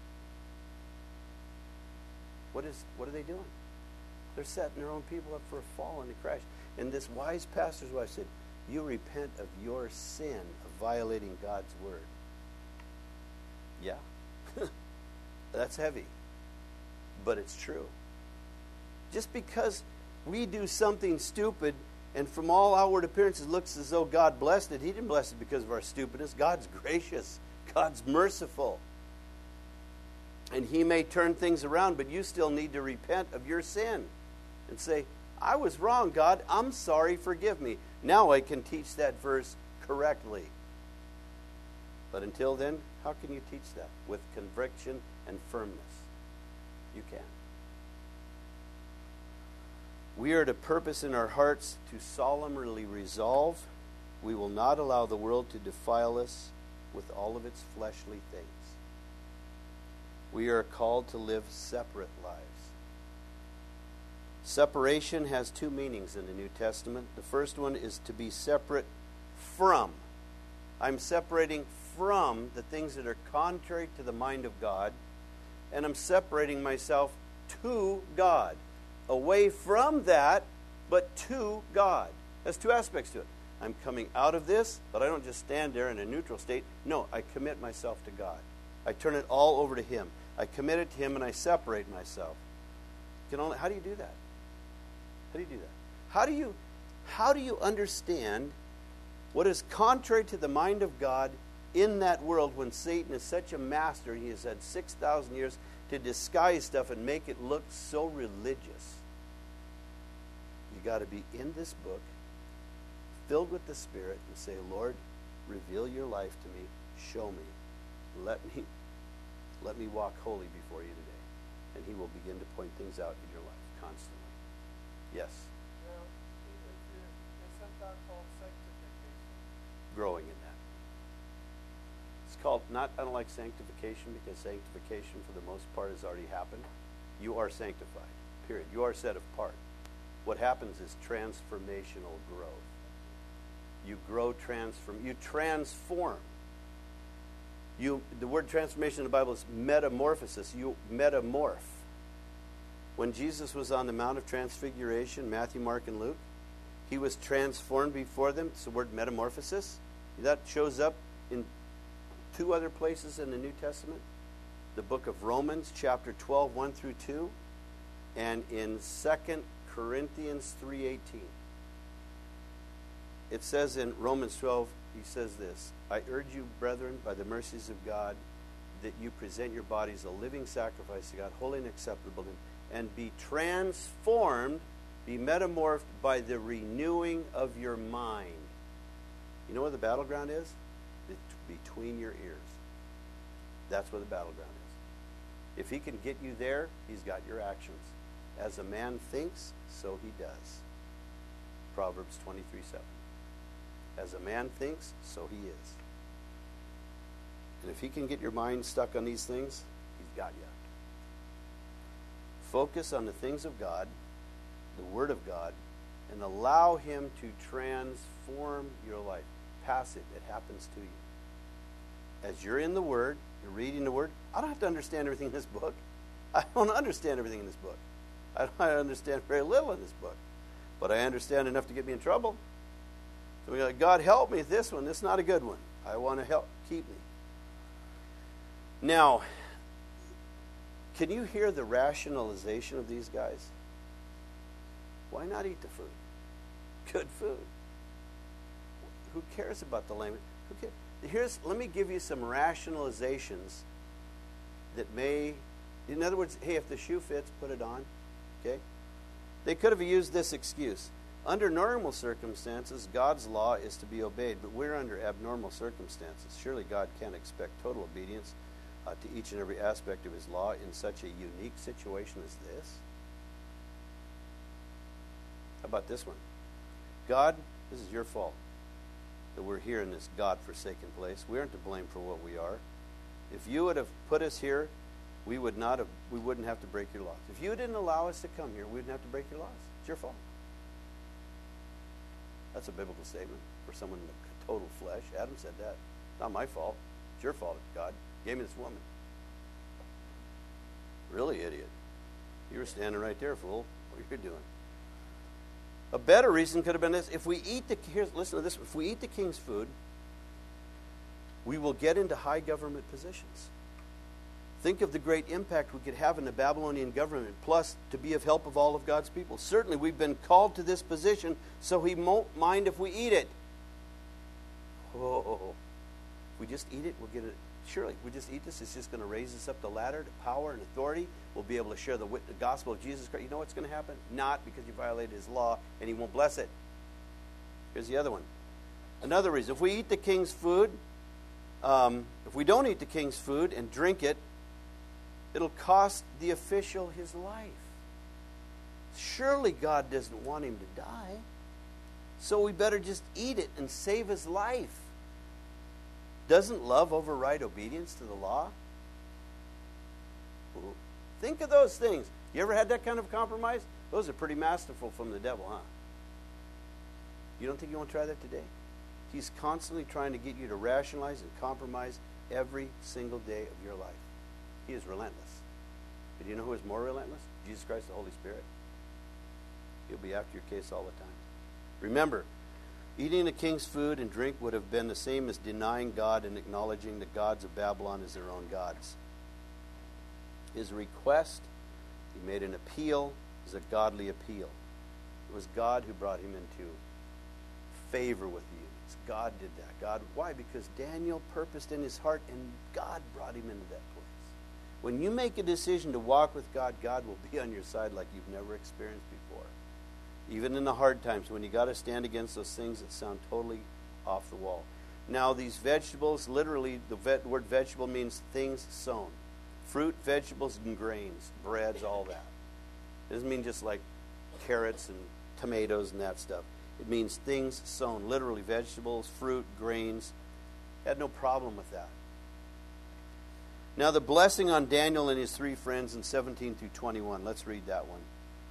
What are they doing? They're setting their own people up for a fall and a crash. And this wise pastor's wife said, you repent of your sin of violating God's word. Yeah. That's heavy. But it's true. Just because we do something stupid and from all outward appearances looks as though God blessed it, he didn't bless it because of our stupidness. God's gracious. God's merciful. And he may turn things around, but you still need to repent of your sin and say, I was wrong, God. I'm sorry. Forgive me. Now I can teach that verse correctly. But until then, how can you teach that? With conviction and firmness. You can. We are to purpose in our hearts to solemnly resolve we will not allow the world to defile us with all of its fleshly things. We are called to live separate lives. Separation has two meanings in the New Testament. The first one is to be separate from. I'm separating from the things that are contrary to the mind of God, and I'm separating myself to God. Away from that, but to God. There's two aspects to it. I'm coming out of this, but I don't just stand there in a neutral state. No, I commit myself to God. I turn it all over to Him. I commit it to Him, and I separate myself. How do you do that? How do you do that? How do you understand what is contrary to the mind of God in that world when Satan is such a master? He has had 6,000 years to disguise stuff and make it look so religious. You got to be in this book, filled with the Spirit, and say, Lord, reveal your life to me. Show me. Let me walk holy before you today. And He will begin to point things out in your life constantly. Yes? Isn't that called sanctification? Growing in that. It's called, I don't like sanctification because sanctification for the most part has already happened. You are sanctified. period. You are set apart. What happens is transformational growth. You grow, you transform. The word transformation in the Bible is metamorphosis. You metamorph. When Jesus was on the Mount of Transfiguration, Matthew, Mark, and Luke, he was transformed before them. It's the word metamorphosis. That shows up in 2 other places in the New Testament. The book of Romans, chapter 12, 1 through 2, and in 2 Corinthians 3:18. It says in Romans 12, he says this, I urge you, brethren, by the mercies of God, that you present your bodies a living sacrifice to God, holy and acceptable to Him, and be transformed, be metamorphed by the renewing of your mind. You know where the battleground is? Between your ears. That's where the battleground is. If he can get you there, he's got your actions. As a man thinks, so he does. Proverbs 23:7. As a man thinks, so he is. And if he can get your mind stuck on these things, he's got you. Focus on the things of God, the Word of God, and allow Him to transform your life. Passive, it happens to you. As you're in the Word, you're reading the Word. I don't have to understand everything in this book. I don't understand everything in this book. I understand very little in this book. But I understand enough to get me in trouble. So we go, God, help me with this one. This is not a good one. I want to help keep me. Now, can you hear the rationalization of these guys? Why not eat the food? Good food. Who cares about the language? Who cares? Let me give you some rationalizations that may, in other words, hey, if the shoe fits, put it on. Okay? They could have used this excuse. Under normal circumstances, God's law is to be obeyed, but we're under abnormal circumstances. Surely God can't expect total obedience to each and every aspect of His law in such a unique situation as this. How about this one? God, this is your fault that we're here in this God-forsaken place. We aren't to blame for what we are. If you would have put us here, we wouldn't have to break your laws. If you didn't allow us to come here, we wouldn't have to break your laws. It's your fault. That's a biblical statement for someone in the total flesh. Adam said that. Not my fault. It's your fault, God. Gave me this woman. Really, idiot. You were standing right there, fool. What are you doing? A better reason could have been this. If we eat listen to this. If we eat the king's food, we will get into high government positions. Think of the great impact we could have in the Babylonian government, plus to be of help of all of God's people. Certainly, we've been called to this position, so He won't mind if we eat it. Oh, if we just eat it, we'll get it. Surely, if we just eat this, it's just going to raise us up the ladder to power and authority. We'll be able to share the gospel of Jesus Christ. You know what's going to happen? Not because you violated His law, and He won't bless it. Here's the other one. Another reason. If we eat the king's food, if we don't eat the king's food and drink it, it'll cost the official his life. Surely God doesn't want him to die. So we better just eat it and save his life. Doesn't love override obedience to the law? Think of those things. You ever had that kind of compromise? Those are pretty masterful from the devil, huh? You don't think you want to try that today? He's constantly trying to get you to rationalize and compromise every single day of your life. He is relentless. But do you know who is more relentless? Jesus Christ, the Holy Spirit. He'll be after your case all the time. Remember, eating the king's food and drink would have been the same as denying God and acknowledging the gods of Babylon as their own gods. His request, he made an appeal, was a godly appeal. It was God who brought him into favor with the unions. God did that. God, why? Because Daniel purposed in his heart, and God brought him into that place. When you make a decision to walk with God, God will be on your side like you've never experienced before. Even in the hard times, when you got to stand against those things that sound totally off the wall. Now, these vegetables, literally, the word vegetable means things sown. Fruit, vegetables, and grains, breads, all that. It doesn't mean just like carrots and tomatoes and that stuff. It means things sown, literally vegetables, fruit, grains. Had no problem with that. Now the blessing on Daniel and his three friends in 17 through 21. Let's read that one.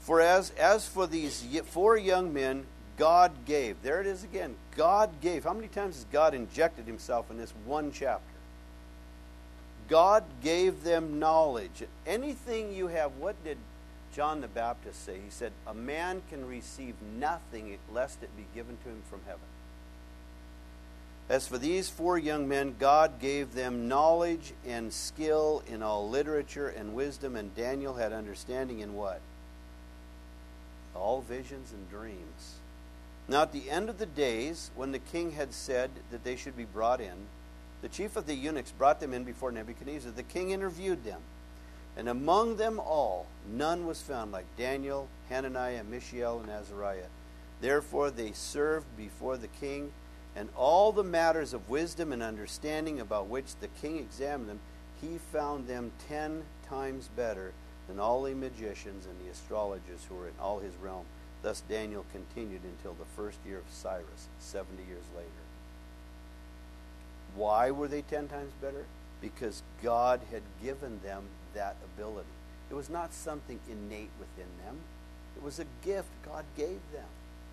For as for these four young men, God gave. There it is again. God gave. How many times has God injected himself in this one chapter? God gave them knowledge. Anything you have, what did John the Baptist say? He said, a man can receive nothing lest it be given to him from heaven. As for these four young men, God gave them knowledge and skill in all literature and wisdom, and Daniel had understanding in what? All visions and dreams. Now at the end of the days, when the king had said that they should be brought in, the chief of the eunuchs brought them in before Nebuchadnezzar. The king interviewed them, and among them all none was found like Daniel, Hananiah, Mishael, and Azariah. Therefore they served before the king, and all the matters of wisdom and understanding about which the king examined them, he found them 10 times better than all the magicians and the astrologers who were in all his realm. Thus Daniel continued until the first year of Cyrus, 70 years later. Why were they 10 times better? Because God had given them that ability. It was not something innate within them. It was a gift God gave them.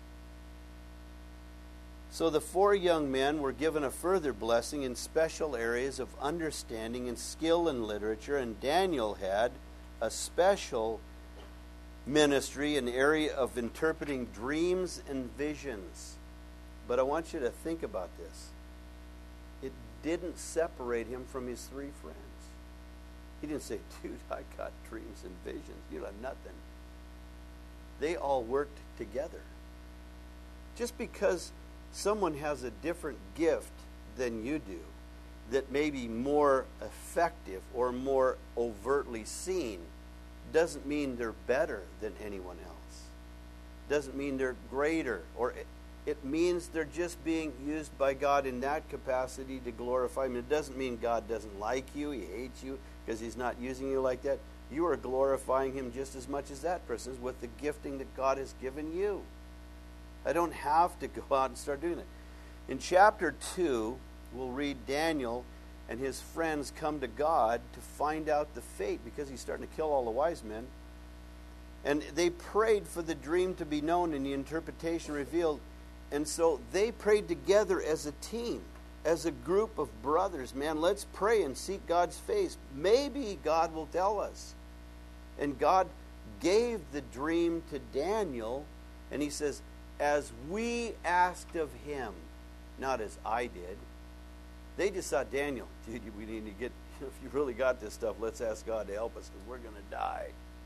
So the four young men were given a further blessing in special areas of understanding and skill in literature, and Daniel had a special ministry, an area of interpreting dreams and visions. But I want you to think about this. It didn't separate him from his three friends. He didn't say, dude, I got dreams and visions. You have nothing. They all worked together. Just because someone has a different gift than you do, that may be more effective or more overtly seen, doesn't mean they're better than anyone else. Doesn't mean they're greater, or it means they're just being used by God in that capacity to glorify Him. It doesn't mean God doesn't like you, He hates you because He's not using you like that. You are glorifying Him just as much as that person is with the gifting that God has given you. I don't have to go out and start doing it. In chapter 2, we'll read Daniel and his friends come to God to find out the fate, because he's starting to kill all the wise men. And they prayed for the dream to be known and the interpretation revealed. And so they prayed together as a team, as a group of brothers. Man, let's pray and seek God's face. Maybe God will tell us. And God gave the dream to Daniel, and he says, as we asked of him, not as I did. They just thought, Daniel, dude, we need to get, if you really got this stuff, let's ask God to help us because we're going to die.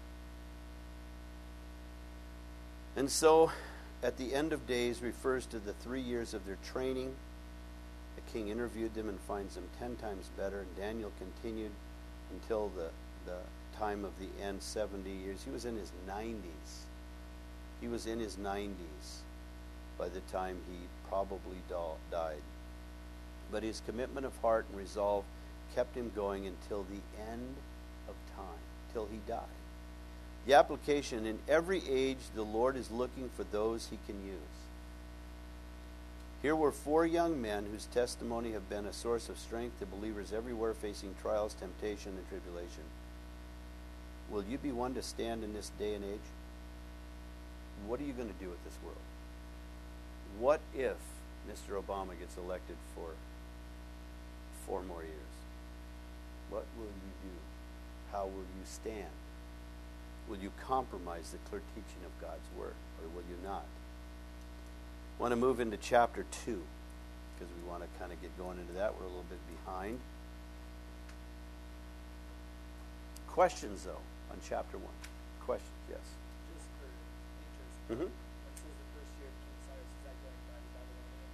And so, at the end of days refers to the 3 years of their training. The king interviewed them and finds them 10 times better. And Daniel continued until the time of the end, 70 years. He was in his 90s. He was in his 90s by the time he probably died. But his commitment of heart and resolve kept him going until the end of time, till he died. The application: in every age, the Lord is looking for those he can use. Here were 4 young men whose testimony have been a source of strength to believers everywhere facing trials, temptation, and tribulation. Will you be one to stand in this day and age? What are you going to do with this world? What if Mr. Obama gets elected for 4 more years? What will you do? How will you stand? Will you compromise the clear teaching of God's Word, or will you not? I want to move into chapter 2, because we want to kind of get going into that. We're a little bit behind. Questions, though, on chapter 1? Questions, yes. Just for interest. Mm-hmm. It says the first year of King Cyrus, is that going by the Babylonian?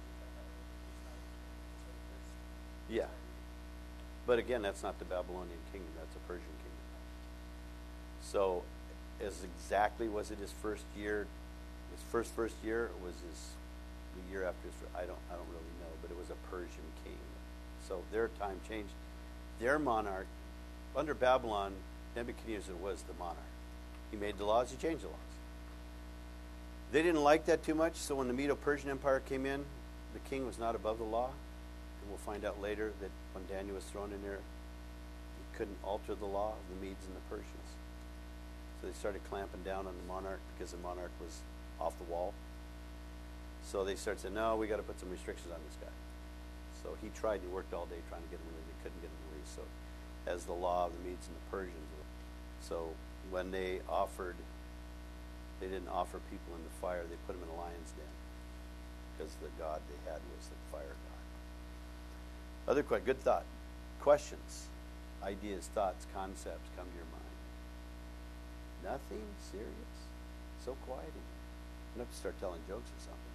Yeah. But again, that's not the Babylonian kingdom. That's a Persian kingdom. So, as exactly was it his first year? His first year, or was the year after his? I don't really know. But it was a Persian king. So their time changed. Their monarch, under Babylon, Nebuchadnezzar was the monarch. He made the laws. He changed the laws. They didn't like that too much. So when the Medo-Persian Empire came in, the king was not above the law. And we'll find out later that when Daniel was thrown in there, he couldn't alter the law of the Medes and the Persians. So they started clamping down on the monarch because the monarch was off the wall. So they started saying, no, we got to put some restrictions on this guy. So he tried. He worked all day trying to get him released. They couldn't get him released. So as the law of the Medes and the Persians. So when they didn't offer people in the fire. They put them in a lion's den because the god they had was the fire god. Other good thought. Questions, ideas, thoughts, concepts come to your mind. Nothing serious? So quiet in here. I'm going to have to start telling jokes or something.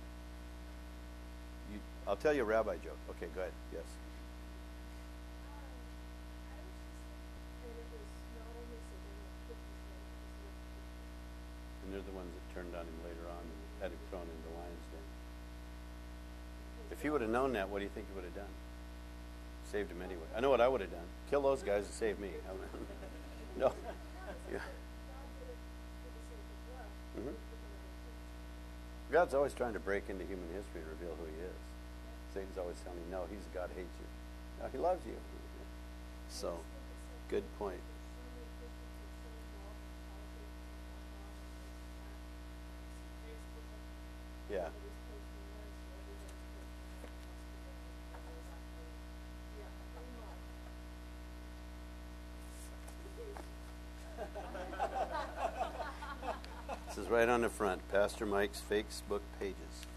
I'll tell you a rabbi joke. Okay, go ahead. Yes. And they're the ones that turned on him later on and had him thrown into the lion's den. If he would have known that, what do you think he would have done? Saved him anyway. I know what I would have done. Kill those guys and save me. No. Yeah. Mm-hmm. God's always trying to break into human history and reveal who he is. Satan's always telling you, no, he's God hates you. No, he loves you. So, good point. Yeah. This is right on the front. Pastor Mike's Facebook pages.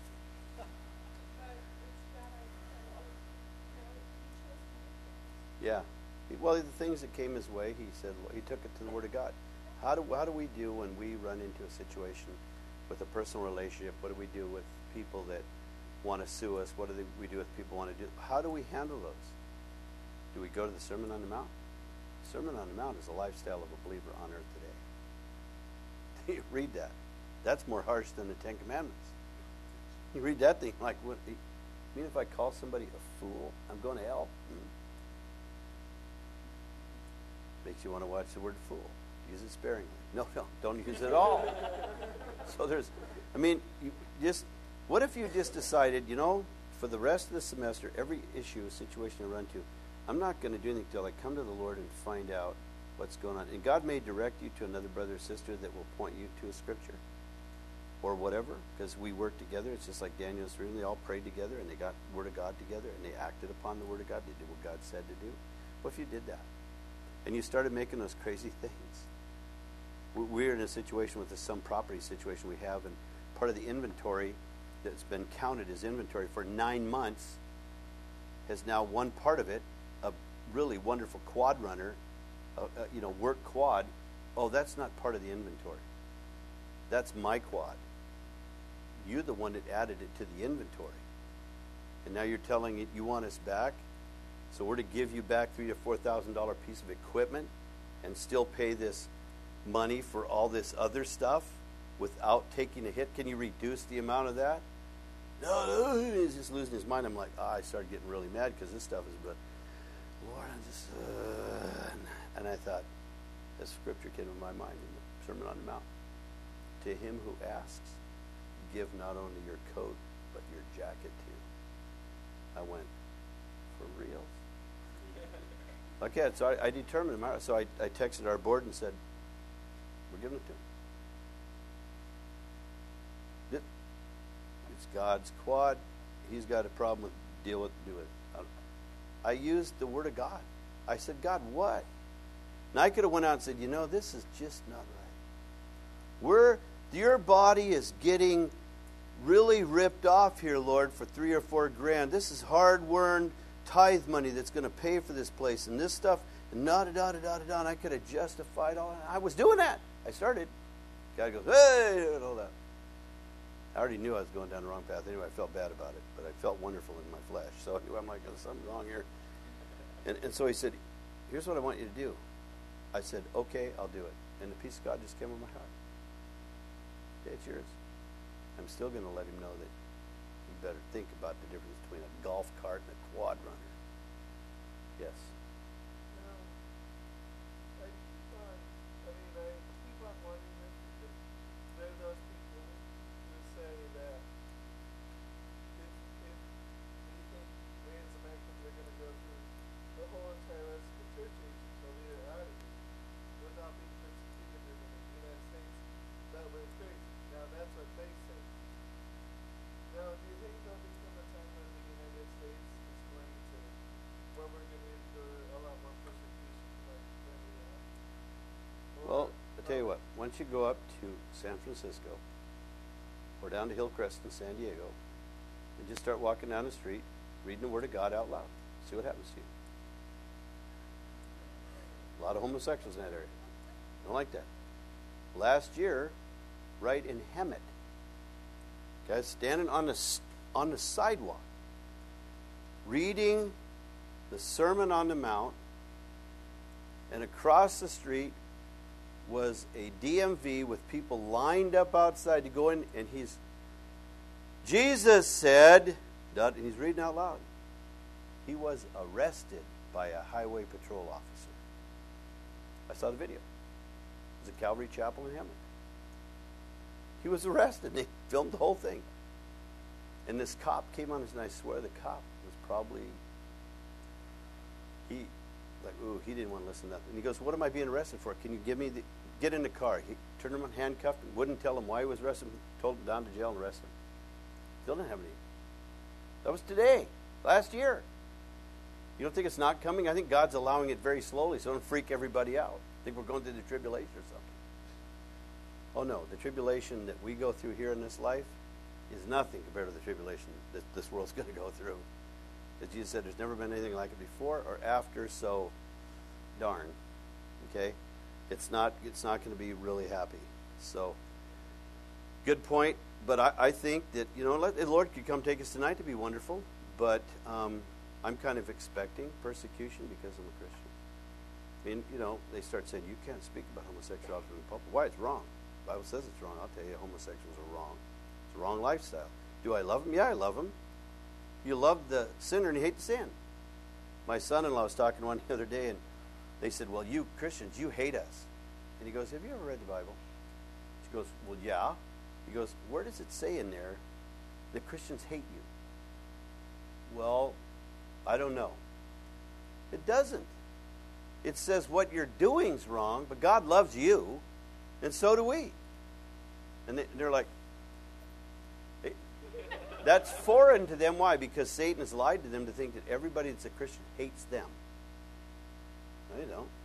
Yeah. Well, the things that came his way, he said, he took it to the Word of God. How do we do when we run into a situation with a personal relationship? What do we do with people that want to sue us? What do we do with people who want to do? How do we handle those? Do we go to the Sermon on the Mount? The Sermon on the Mount is a lifestyle of a believer on earth today. You read that. That's more harsh than the Ten Commandments. You read that thing like, what? You mean if I call somebody a fool, I'm going to hell? Makes you want to watch the word fool. Use it sparingly. No, don't use it at all. So what if you just decided, for the rest of the semester, every issue, situation I run to, I'm not going to do anything until I come to the Lord and find out what's going on. And God may direct you to another brother or sister that will point you to a scripture or whatever, because we work together. It's just like Daniel's room. They all prayed together and they got the Word of God together and they acted upon the Word of God. They did what God said to do. What if you did that? And you started making those crazy things. We're in a situation with some property situation we have, and part of the inventory that's been counted as inventory for 9 months has now one part of it, a really wonderful quad runner, work quad. Oh, that's not part of the inventory. That's my quad. You're the one that added it to the inventory. And now you're telling it you want us back? So we're to give you back $3,000 to $4,000 piece of equipment and still pay this money for all this other stuff without taking a hit? Can you reduce the amount of that? No, he's just losing his mind. I'm like, I started getting really mad because this stuff is, but Lord, I'm just, and I thought, the scripture came to my mind in the Sermon on the Mount. To him who asks, give not only your coat, but your jacket too. I went, for real? Okay, so I determined. So I texted our board and said, we're giving it to him. It's God's quad. He's got a problem with do it. I used the Word of God. I said, God, what? And I could have went out and said, this is just not right. Your body is getting really ripped off here, Lord, for $3,000 or $4,000. This is hard-earned tithe money that's going to pay for this place, and this stuff, and da-da-da-da-da-da, and I could have justified all that. I was doing that. I started. God goes, hey, and all that. I already knew I was going down the wrong path. Anyway, I felt bad about it, but I felt wonderful in my flesh. So anyway, I'm like, there's something wrong here. And so he said, here's what I want you to do. I said, okay, I'll do it. And the peace of God just came on my heart. Okay, it's yours. I'm still going to let him know that you better think about the difference between a golf cart and a quad runner. Yes. I keep on wanting this because there are those people who say that if you think Rams Americans are going to go through the whole entire rest of the church age until they're out of it without being persecuted in the United tell you what, once you go up to San Francisco or down to Hillcrest in San Diego and just start walking down the street, reading the Word of God out loud, see what happens to you. A lot of homosexuals in that area. Don't like that. Last year, right in Hemet, guys standing on the sidewalk, reading the Sermon on the Mount, and across the street was a DMV with people lined up outside to go in, and Jesus said, and he's reading out loud. He was arrested by a highway patrol officer. I saw the video. It was at Calvary Chapel in Hemet. He was arrested, and they filmed the whole thing. And this cop came on, and I swear the cop was probably, he didn't want to listen to that. And he goes, what am I being arrested for? Can you get in the car? He turned him on, handcuffed him, wouldn't tell him why he was arrested, told him down to jail and arrested him. Still didn't have any. That was today, last year. You don't think it's not coming? I think God's allowing it very slowly so don't freak everybody out. I think we're going through the tribulation or something. Oh no, the tribulation that we go through here in this life is nothing compared to the tribulation that this world's going to go through. As Jesus said, there's never been anything like it before or after, so darn. Okay? It's not going to be really happy. So, good point. But I think that, the Lord could come take us tonight to be wonderful. But I'm kind of expecting persecution because I'm a Christian. I mean, they start saying, you can't speak about homosexuality in the pulpit. Why? It's wrong. The Bible says it's wrong. I'll tell you, homosexuals are wrong. It's a wrong lifestyle. Do I love them? Yeah, I love them. You love the sinner and you hate the sin. My son-in-law was talking to one the other day, and they said, well, you Christians, you hate us. And he goes, have you ever read the Bible? She goes, well, yeah. He goes, where does it say in there that Christians hate you? Well, I don't know. It doesn't. It says what you're doing's wrong, but God loves you, and so do we. And they're like, that's foreign to them. Why? Because Satan has lied to them to think that everybody that's a Christian hates them. No, you don't.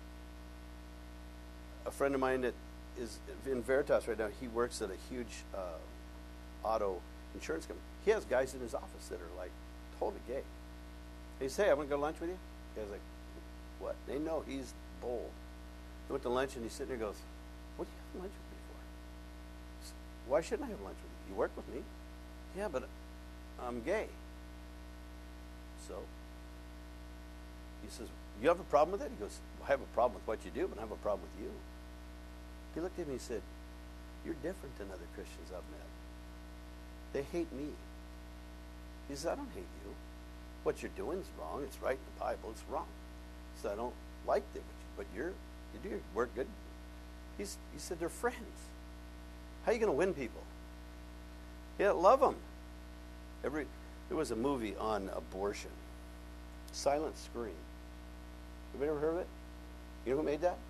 A friend of mine that is in Veritas right now, he works at a huge auto insurance company. He has guys in his office that are like totally gay. He says, hey, I want to go to lunch with you? The guy's like, what? They know he's bold. They went to lunch and he's sitting there and goes, what do you have lunch with me for? Said, why shouldn't I have lunch with you? You work with me. Yeah, but I'm gay. So he says, you have a problem with it? He goes, well, I have a problem with what you do, but I have a problem with you. He looked at me and he said, you're different than other Christians I've met. They hate me. He says, I don't hate you. What you're doing is wrong. It's right in the Bible. It's wrong. So I don't like it, but you do your work good. He said, they're friends. How are you going to win people? Yeah, love them. There was a movie on abortion, Silent Scream. Have you ever heard of it? You know who made that?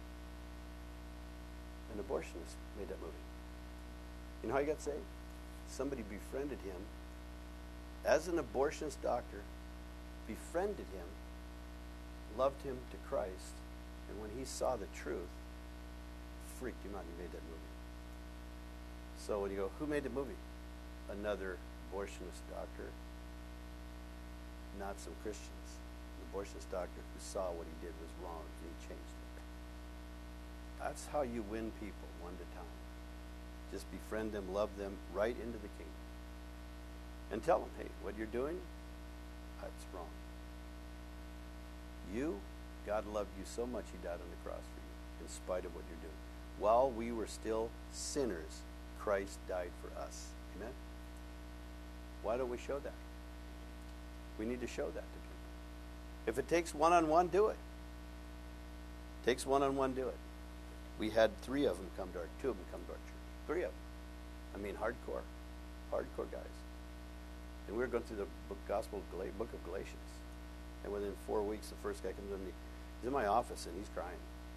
An abortionist made that movie. You know how he got saved? Somebody befriended him as an abortionist doctor, befriended him, loved him to Christ, and when he saw the truth, freaked him out and he made that movie. So when you go, who made the movie? Another abortionist doctor, not some Christians. An abortionist doctor who saw what he did was wrong and he changed it. That's how you win people one at a time. Just befriend them, love them, right into the kingdom. And tell them, hey, what you're doing, that's wrong. God loved you so much he died on the cross for you, in spite of what you're doing. While we were still sinners, Christ died for us. Amen? Why don't we show that? We need to show that to people. If it takes one-on-one, do it. Takes one-on-one, do it. We had 3 of them come to our, 2 of them come to our church. 3 of them. I mean, hardcore guys. And we were going through the book of Galatians. And within 4 weeks, the first guy comes in, he's in my office and he's crying.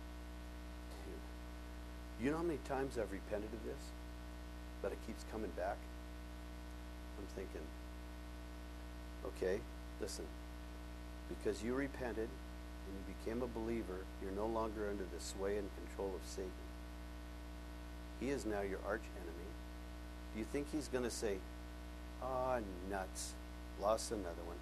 Dude, you know how many times I've repented of this? But it keeps coming back? I'm thinking, okay, listen. Because you repented and you became a believer, you're no longer under the sway and control of Satan. he is now your arch enemy. Do you think he's going to say, nuts, lost another one?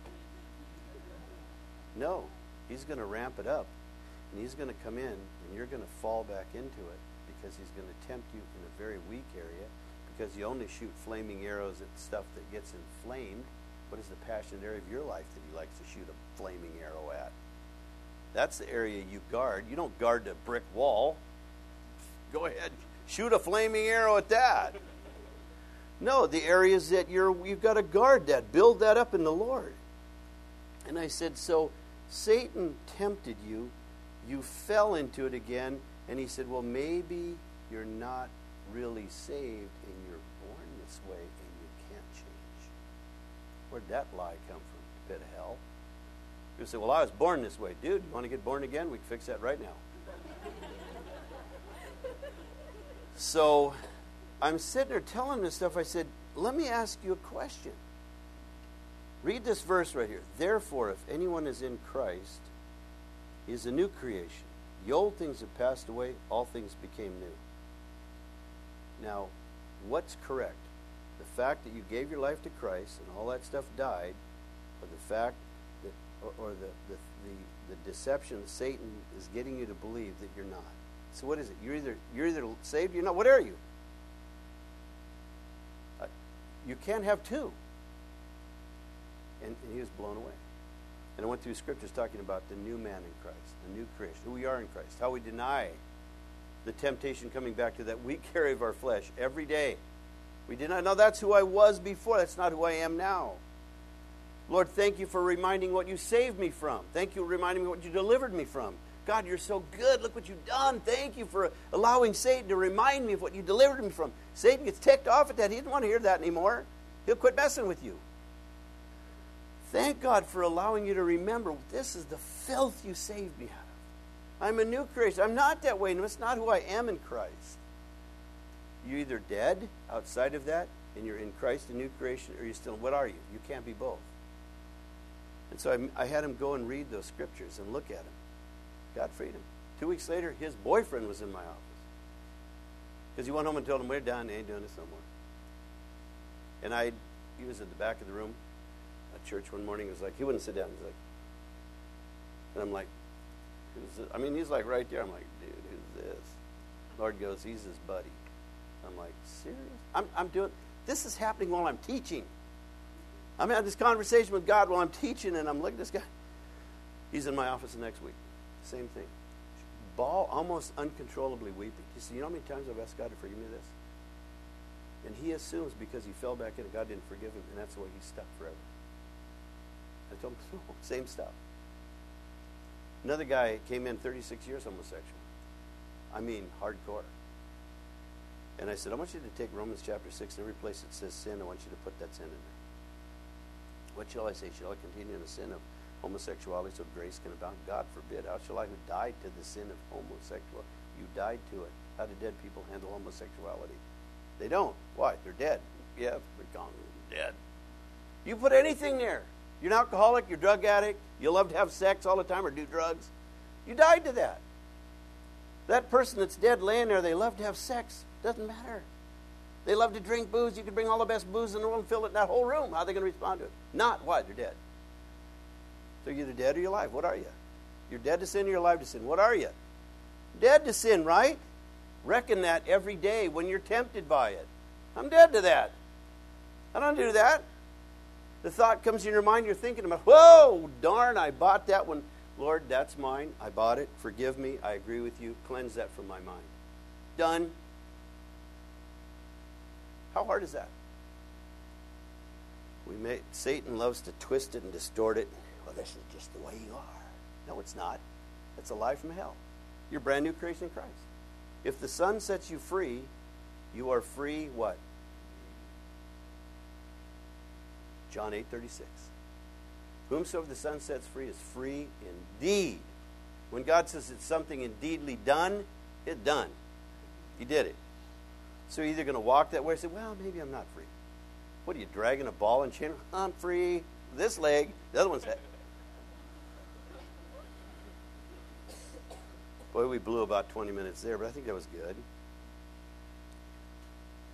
No, he's going to ramp it up, and he's going to come in, and you're going to fall back into it, because he's going to tempt you in a very weak area, because you only shoot flaming arrows at stuff that gets inflamed. What is the passionate area of your life that he likes to shoot a flaming arrow at? That's the area you guard. You don't guard the brick wall. Go ahead, shoot a flaming arrow at that. No, the areas that you've got to guard that, build that up in the Lord. And I said, so Satan tempted you, you fell into it again, and he said, well, maybe you're not really saved and you're born this way and you can't change. Where'd that lie come from? The pit of hell. You say, well, I was born this way. Dude, you want to get born again? We can fix that right now. So I'm sitting there telling him this stuff. I said, let me ask you a question. Read this verse right here. Therefore, if anyone is in Christ, he is a new creation. The old things have passed away, all things became new. Now, what's correct? The fact that you gave your life to Christ and all that stuff died, or the fact that, or the deception that Satan is getting you to believe that you're not? So what is it? You're either saved or you're not. What are you? You can't have two. And he was blown away. And I went through scriptures talking about the new man in Christ, the new creation, who we are in Christ, how we deny the temptation coming back to that weak area of our flesh every day. We deny, no, that's who I was before. That's not who I am now. Lord, thank you for reminding what you saved me from. Thank you for reminding me what you delivered me from. God, you're so good. Look what you've done. Thank you for allowing Satan to remind me of what you delivered me from. Satan gets ticked off at that. He doesn't want to hear that anymore. He'll quit messing with you. Thank God for allowing you to remember, this is the filth you saved me out of. I'm a new creation. I'm not that way. No, it's not who I am in Christ. You're either dead outside of that, and you're in Christ, a new creation, or you're still, what are you? You can't be both. And so I had him go and read those scriptures and look at them. God freed him. 2 weeks later, his boyfriend was in my office. Because he went home and told him, we're done, they ain't doing this no more. And he was at the back of the room at church one morning. It was like, he wouldn't sit down. He's like, and I'm like, who's this? I mean, he's like right there. I'm like, dude, who's this? Lord goes, he's his buddy. I'm like, serious? I'm doing, this is happening while I'm teaching. I'm having this conversation with God while I'm teaching, and I'm looking at this guy. He's in my office the next week. Same thing. Almost uncontrollably weeping. He said, you know how many times I've asked God to forgive me this? And he assumes because he fell back in it, God didn't forgive him, and that's the way he's stuck forever. I told him, no, same stuff. Another guy came in 36 years homosexual. I mean, hardcore. And I said, I want you to take Romans chapter 6, and every place it says sin, I want you to put that sin in there. What shall I say? Shall I continue in the sin of homosexuality so grace can abound? God forbid. How shall I who died to the sin of homosexuality? You died to it. How do dead people handle homosexuality? They don't. Why? They're dead. Yeah, they're gone. Dead. You put anything there. You're an alcoholic, you're a drug addict, you love to have sex all the time or do drugs. You died to that. That person that's dead laying there, they love to have sex. Doesn't matter. They love to drink booze. You could bring all the best booze in the world and fill it in that whole room. How are they going to respond to it? Not. Why? They're dead. So you're either dead or you're alive. What are you? You're dead to sin or you're alive to sin. What are you? Dead to sin, right? Reckon that every day when you're tempted by it. I'm dead to that. I don't do that. The thought comes in your mind, you're thinking about, whoa, darn, I bought that one. Lord, that's mine. I bought it. Forgive me. I agree with you. Cleanse that from my mind. Done. How hard is that? Satan loves to twist it and distort it. Well, this is just the way you are. No, it's not. It's a lie from hell. You're a brand new creation in Christ. If the Son sets you free, you are free what? John 8:36. Whomsoever the Son sets free is free indeed. When God says it's something indeedly done, it's done. He did it. So you're either going to walk that way and say, well, maybe I'm not free. What are you, dragging a ball and chain? I'm free. This leg, the other one's head. Boy, we blew about 20 minutes there, but I think that was good.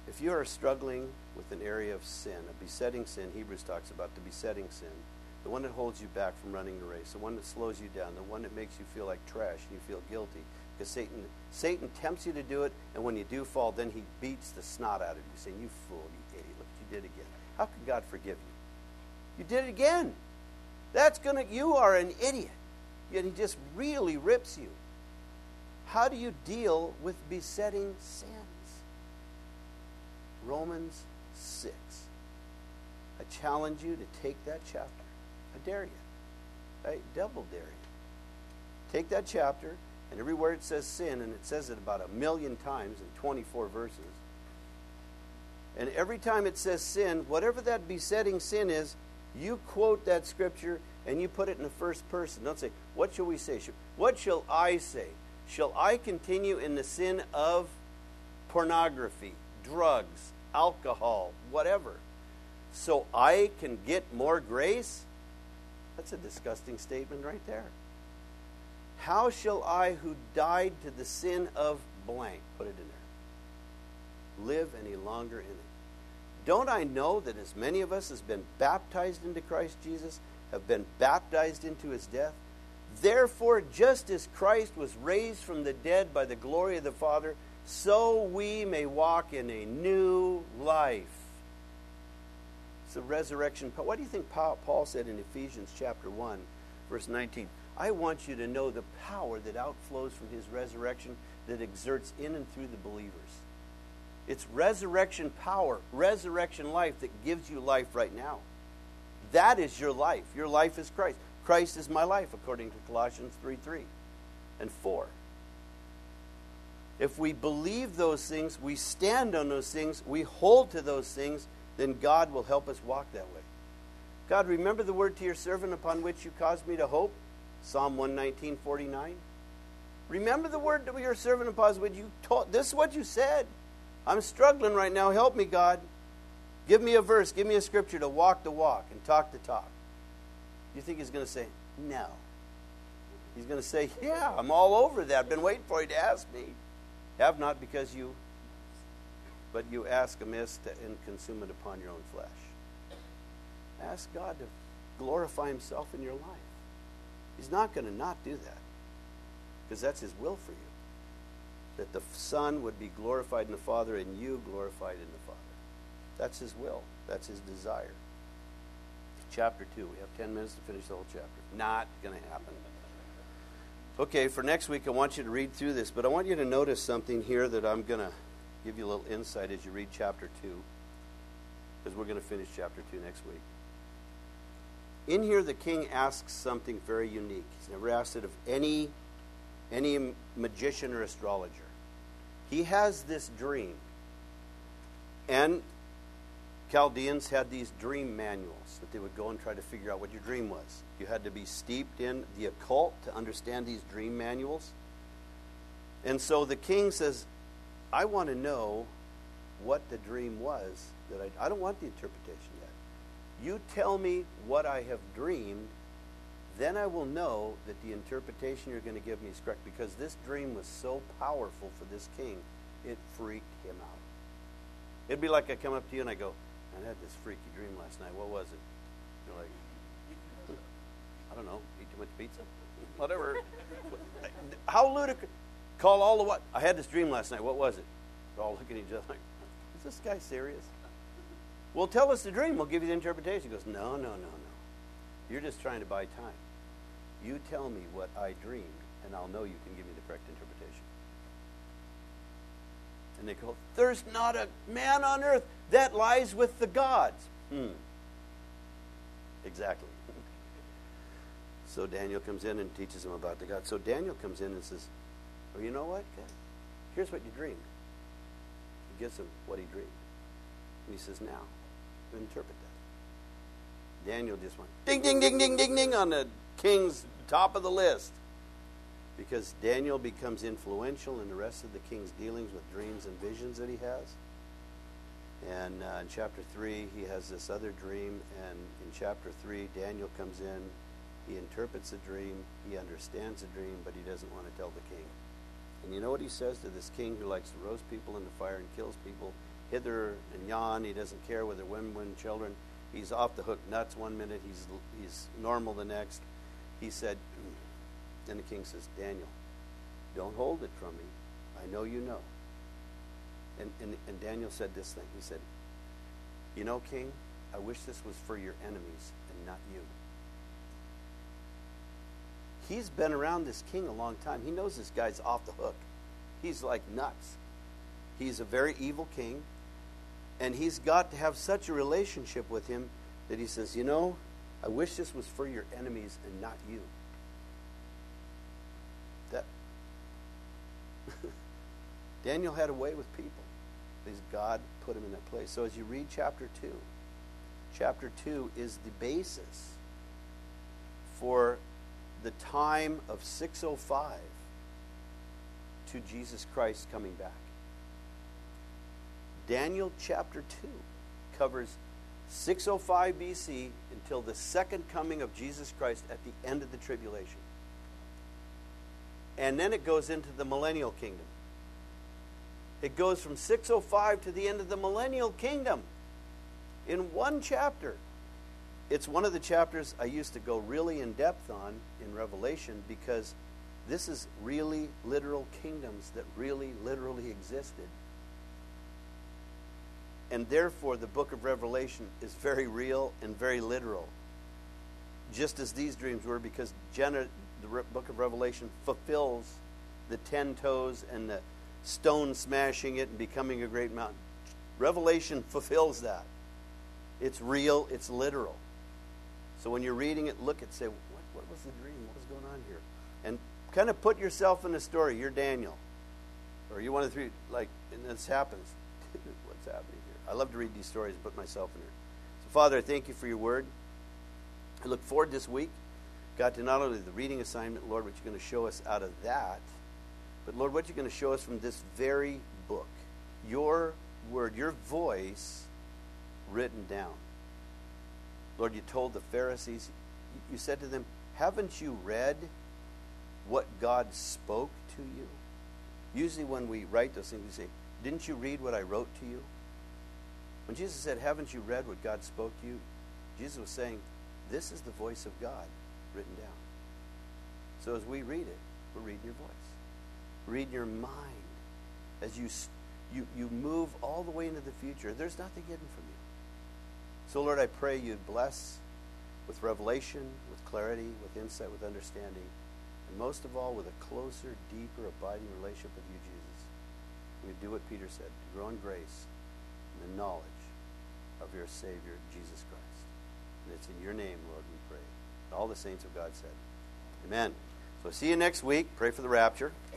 If you are struggling with an area of sin, a besetting sin, Hebrews talks about the besetting sin, the one that holds you back from running the race, the one that slows you down, the one that makes you feel like trash and you feel guilty. Because Satan tempts you to do it, and when you do fall, then he beats the snot out of you, saying, you fool, you idiot, look what you did again. How can God forgive you? You did it again. You are an idiot. Yet he just really rips you. How do you deal with besetting sins? Romans 6. I challenge you to take that chapter. I dare you. I double dare you. Take that chapter, and everywhere it says sin, and it says it about 1,000,000 times in 24 verses. And every time it says sin, whatever that besetting sin is, you quote that scripture and you put it in the first person. Don't say, what shall we say? What shall I say? Shall I continue in the sin of pornography, drugs, alcohol, whatever, so I can get more grace? That's a disgusting statement right there. How shall I, who died to the sin of blank, put it in there, live any longer in it? Don't I know that as many of us as been baptized into Christ Jesus have been baptized into his death? Therefore, just as Christ was raised from the dead by the glory of the Father, so we may walk in a new life. It's the resurrection. What do you think Paul said in Ephesians chapter 1, verse 19? I want you to know the power that outflows from his resurrection that exerts in and through the believers. It's resurrection power, resurrection life that gives you life right now. That is your life. Your life is Christ. Christ is my life, according to Colossians 3:3 and 4. If we believe those things, we stand on those things, we hold to those things, then God will help us walk that way. God, remember the word to your servant upon which you caused me to hope? Psalm 119:49. Remember the word to your servant upon which you taught. This is what you said. I'm struggling right now. Help me, God. Give me a verse. Give me a scripture to walk the walk and talk the talk. You think he's going to say, no? He's going to say, yeah, I'm all over that. I've been waiting for you to ask me. Have not because you, but you ask amiss and consume it upon your own flesh. Ask God to glorify himself in your life. He's not going to not do that because that's his will for you. That the Son would be glorified in the Father and you glorified in the Father. That's his will. That's his desire. Chapter 2. We have 10 minutes to finish the whole chapter. Not going to happen. Okay, for next week I want you to read through this, but I want you to notice something here that I'm going to give you a little insight as you read chapter 2, because we're going to finish chapter 2 next week. In here the king asks something very unique. He's never asked it of any magician or astrologer. He has this dream. And Chaldeans had these dream manuals that they would go and try to figure out what your dream was. You had to be steeped in the occult to understand these dream manuals. And so the king says, I want to know what the dream was. I don't want the interpretation yet. You tell me what I have dreamed, then I will know that the interpretation you're going to give me is correct, because this dream was so powerful for this king, it freaked him out. It'd be like I come up to you and I go, I had this freaky dream last night. What was it? You're like, I don't know, eat too much pizza? Whatever. How ludicrous. Call all the what? I had this dream last night. What was it? They're all looking at each other like, is this guy serious? Well, tell us the dream. We'll give you the interpretation. He goes, no. You're just trying to buy time. You tell me what I dreamed, and I'll know you can give me the correct interpretation. And they go, there's not a man on earth that lies with the gods. Exactly. So Daniel comes in and teaches him about the gods. So Daniel comes in and says, well, you know what? Here's what you dreamed. He gives him what he dreamed. And he says, now, interpret that. Daniel just went, ding, ding, ding, ding, ding, ding, on the king's top of the list. Because Daniel becomes influential in the rest of the king's dealings with dreams and visions that he has. And in chapter 3, he has this other dream. And in chapter 3, Daniel comes in. He interprets the dream. He understands the dream, but he doesn't want to tell the king. And you know what he says to this king who likes to roast people in the fire and kills people hither and yon? He doesn't care whether women, children. He's off the hook nuts one minute. He's normal the next. He said, and the king says, Daniel, don't hold it from me. I know you know. And Daniel said this thing. He said, you know, king, I wish this was for your enemies and not you. He's been around this king a long time. He knows this guy's off the hook. He's like nuts. He's a very evil king. And he's got to have such a relationship with him that he says, you know, I wish this was for your enemies and not you. That Daniel had a way with people. Because God put him in that place. So as you read chapter 2 is the basis for the time of 605 to Jesus Christ coming back. Daniel chapter 2 covers 605 BC until the second coming of Jesus Christ at the end of the tribulation. And then it goes into the millennial kingdom. It goes from 605 to the end of the millennial kingdom in one chapter. It's one of the chapters I used to go really in depth on in Revelation because this is really literal kingdoms that really literally existed. And therefore the book of Revelation is very real and very literal. Just as these dreams were, because the book of Revelation fulfills the 10 toes and the stone smashing it and becoming a great mountain. Revelation fulfills that. It's real, it's literal. So when you're reading it, look at, say, what was the dream? What was going on here? And kind of put yourself in the story. You're Daniel. Or you're one of the three, and this happens. What's happening here? I love to read these stories and put myself in here. So Father, I thank you for your word. I look forward this week, God, to not only the reading assignment, Lord, what you're going to show us out of that, but Lord, what you're going to show us from this very book. Your word, your voice written down. Lord, you told the Pharisees, you said to them, haven't you read what God spoke to you? Usually when we write those things, we say, didn't you read what I wrote to you? When Jesus said, haven't you read what God spoke to you? Jesus was saying, this is the voice of God written down. So as we read it, we're reading your voice. Read your mind. As you move all the way into the future, there's nothing hidden from you. So Lord, I pray you'd bless with revelation, with clarity, with insight, with understanding, and most of all, with a closer, deeper, abiding relationship with you, Jesus. We do what Peter said, to grow in grace and the knowledge of your Savior, Jesus Christ. And it's in your name, Lord, we pray. And all the saints of God said, amen. So see you next week. Pray for the rapture.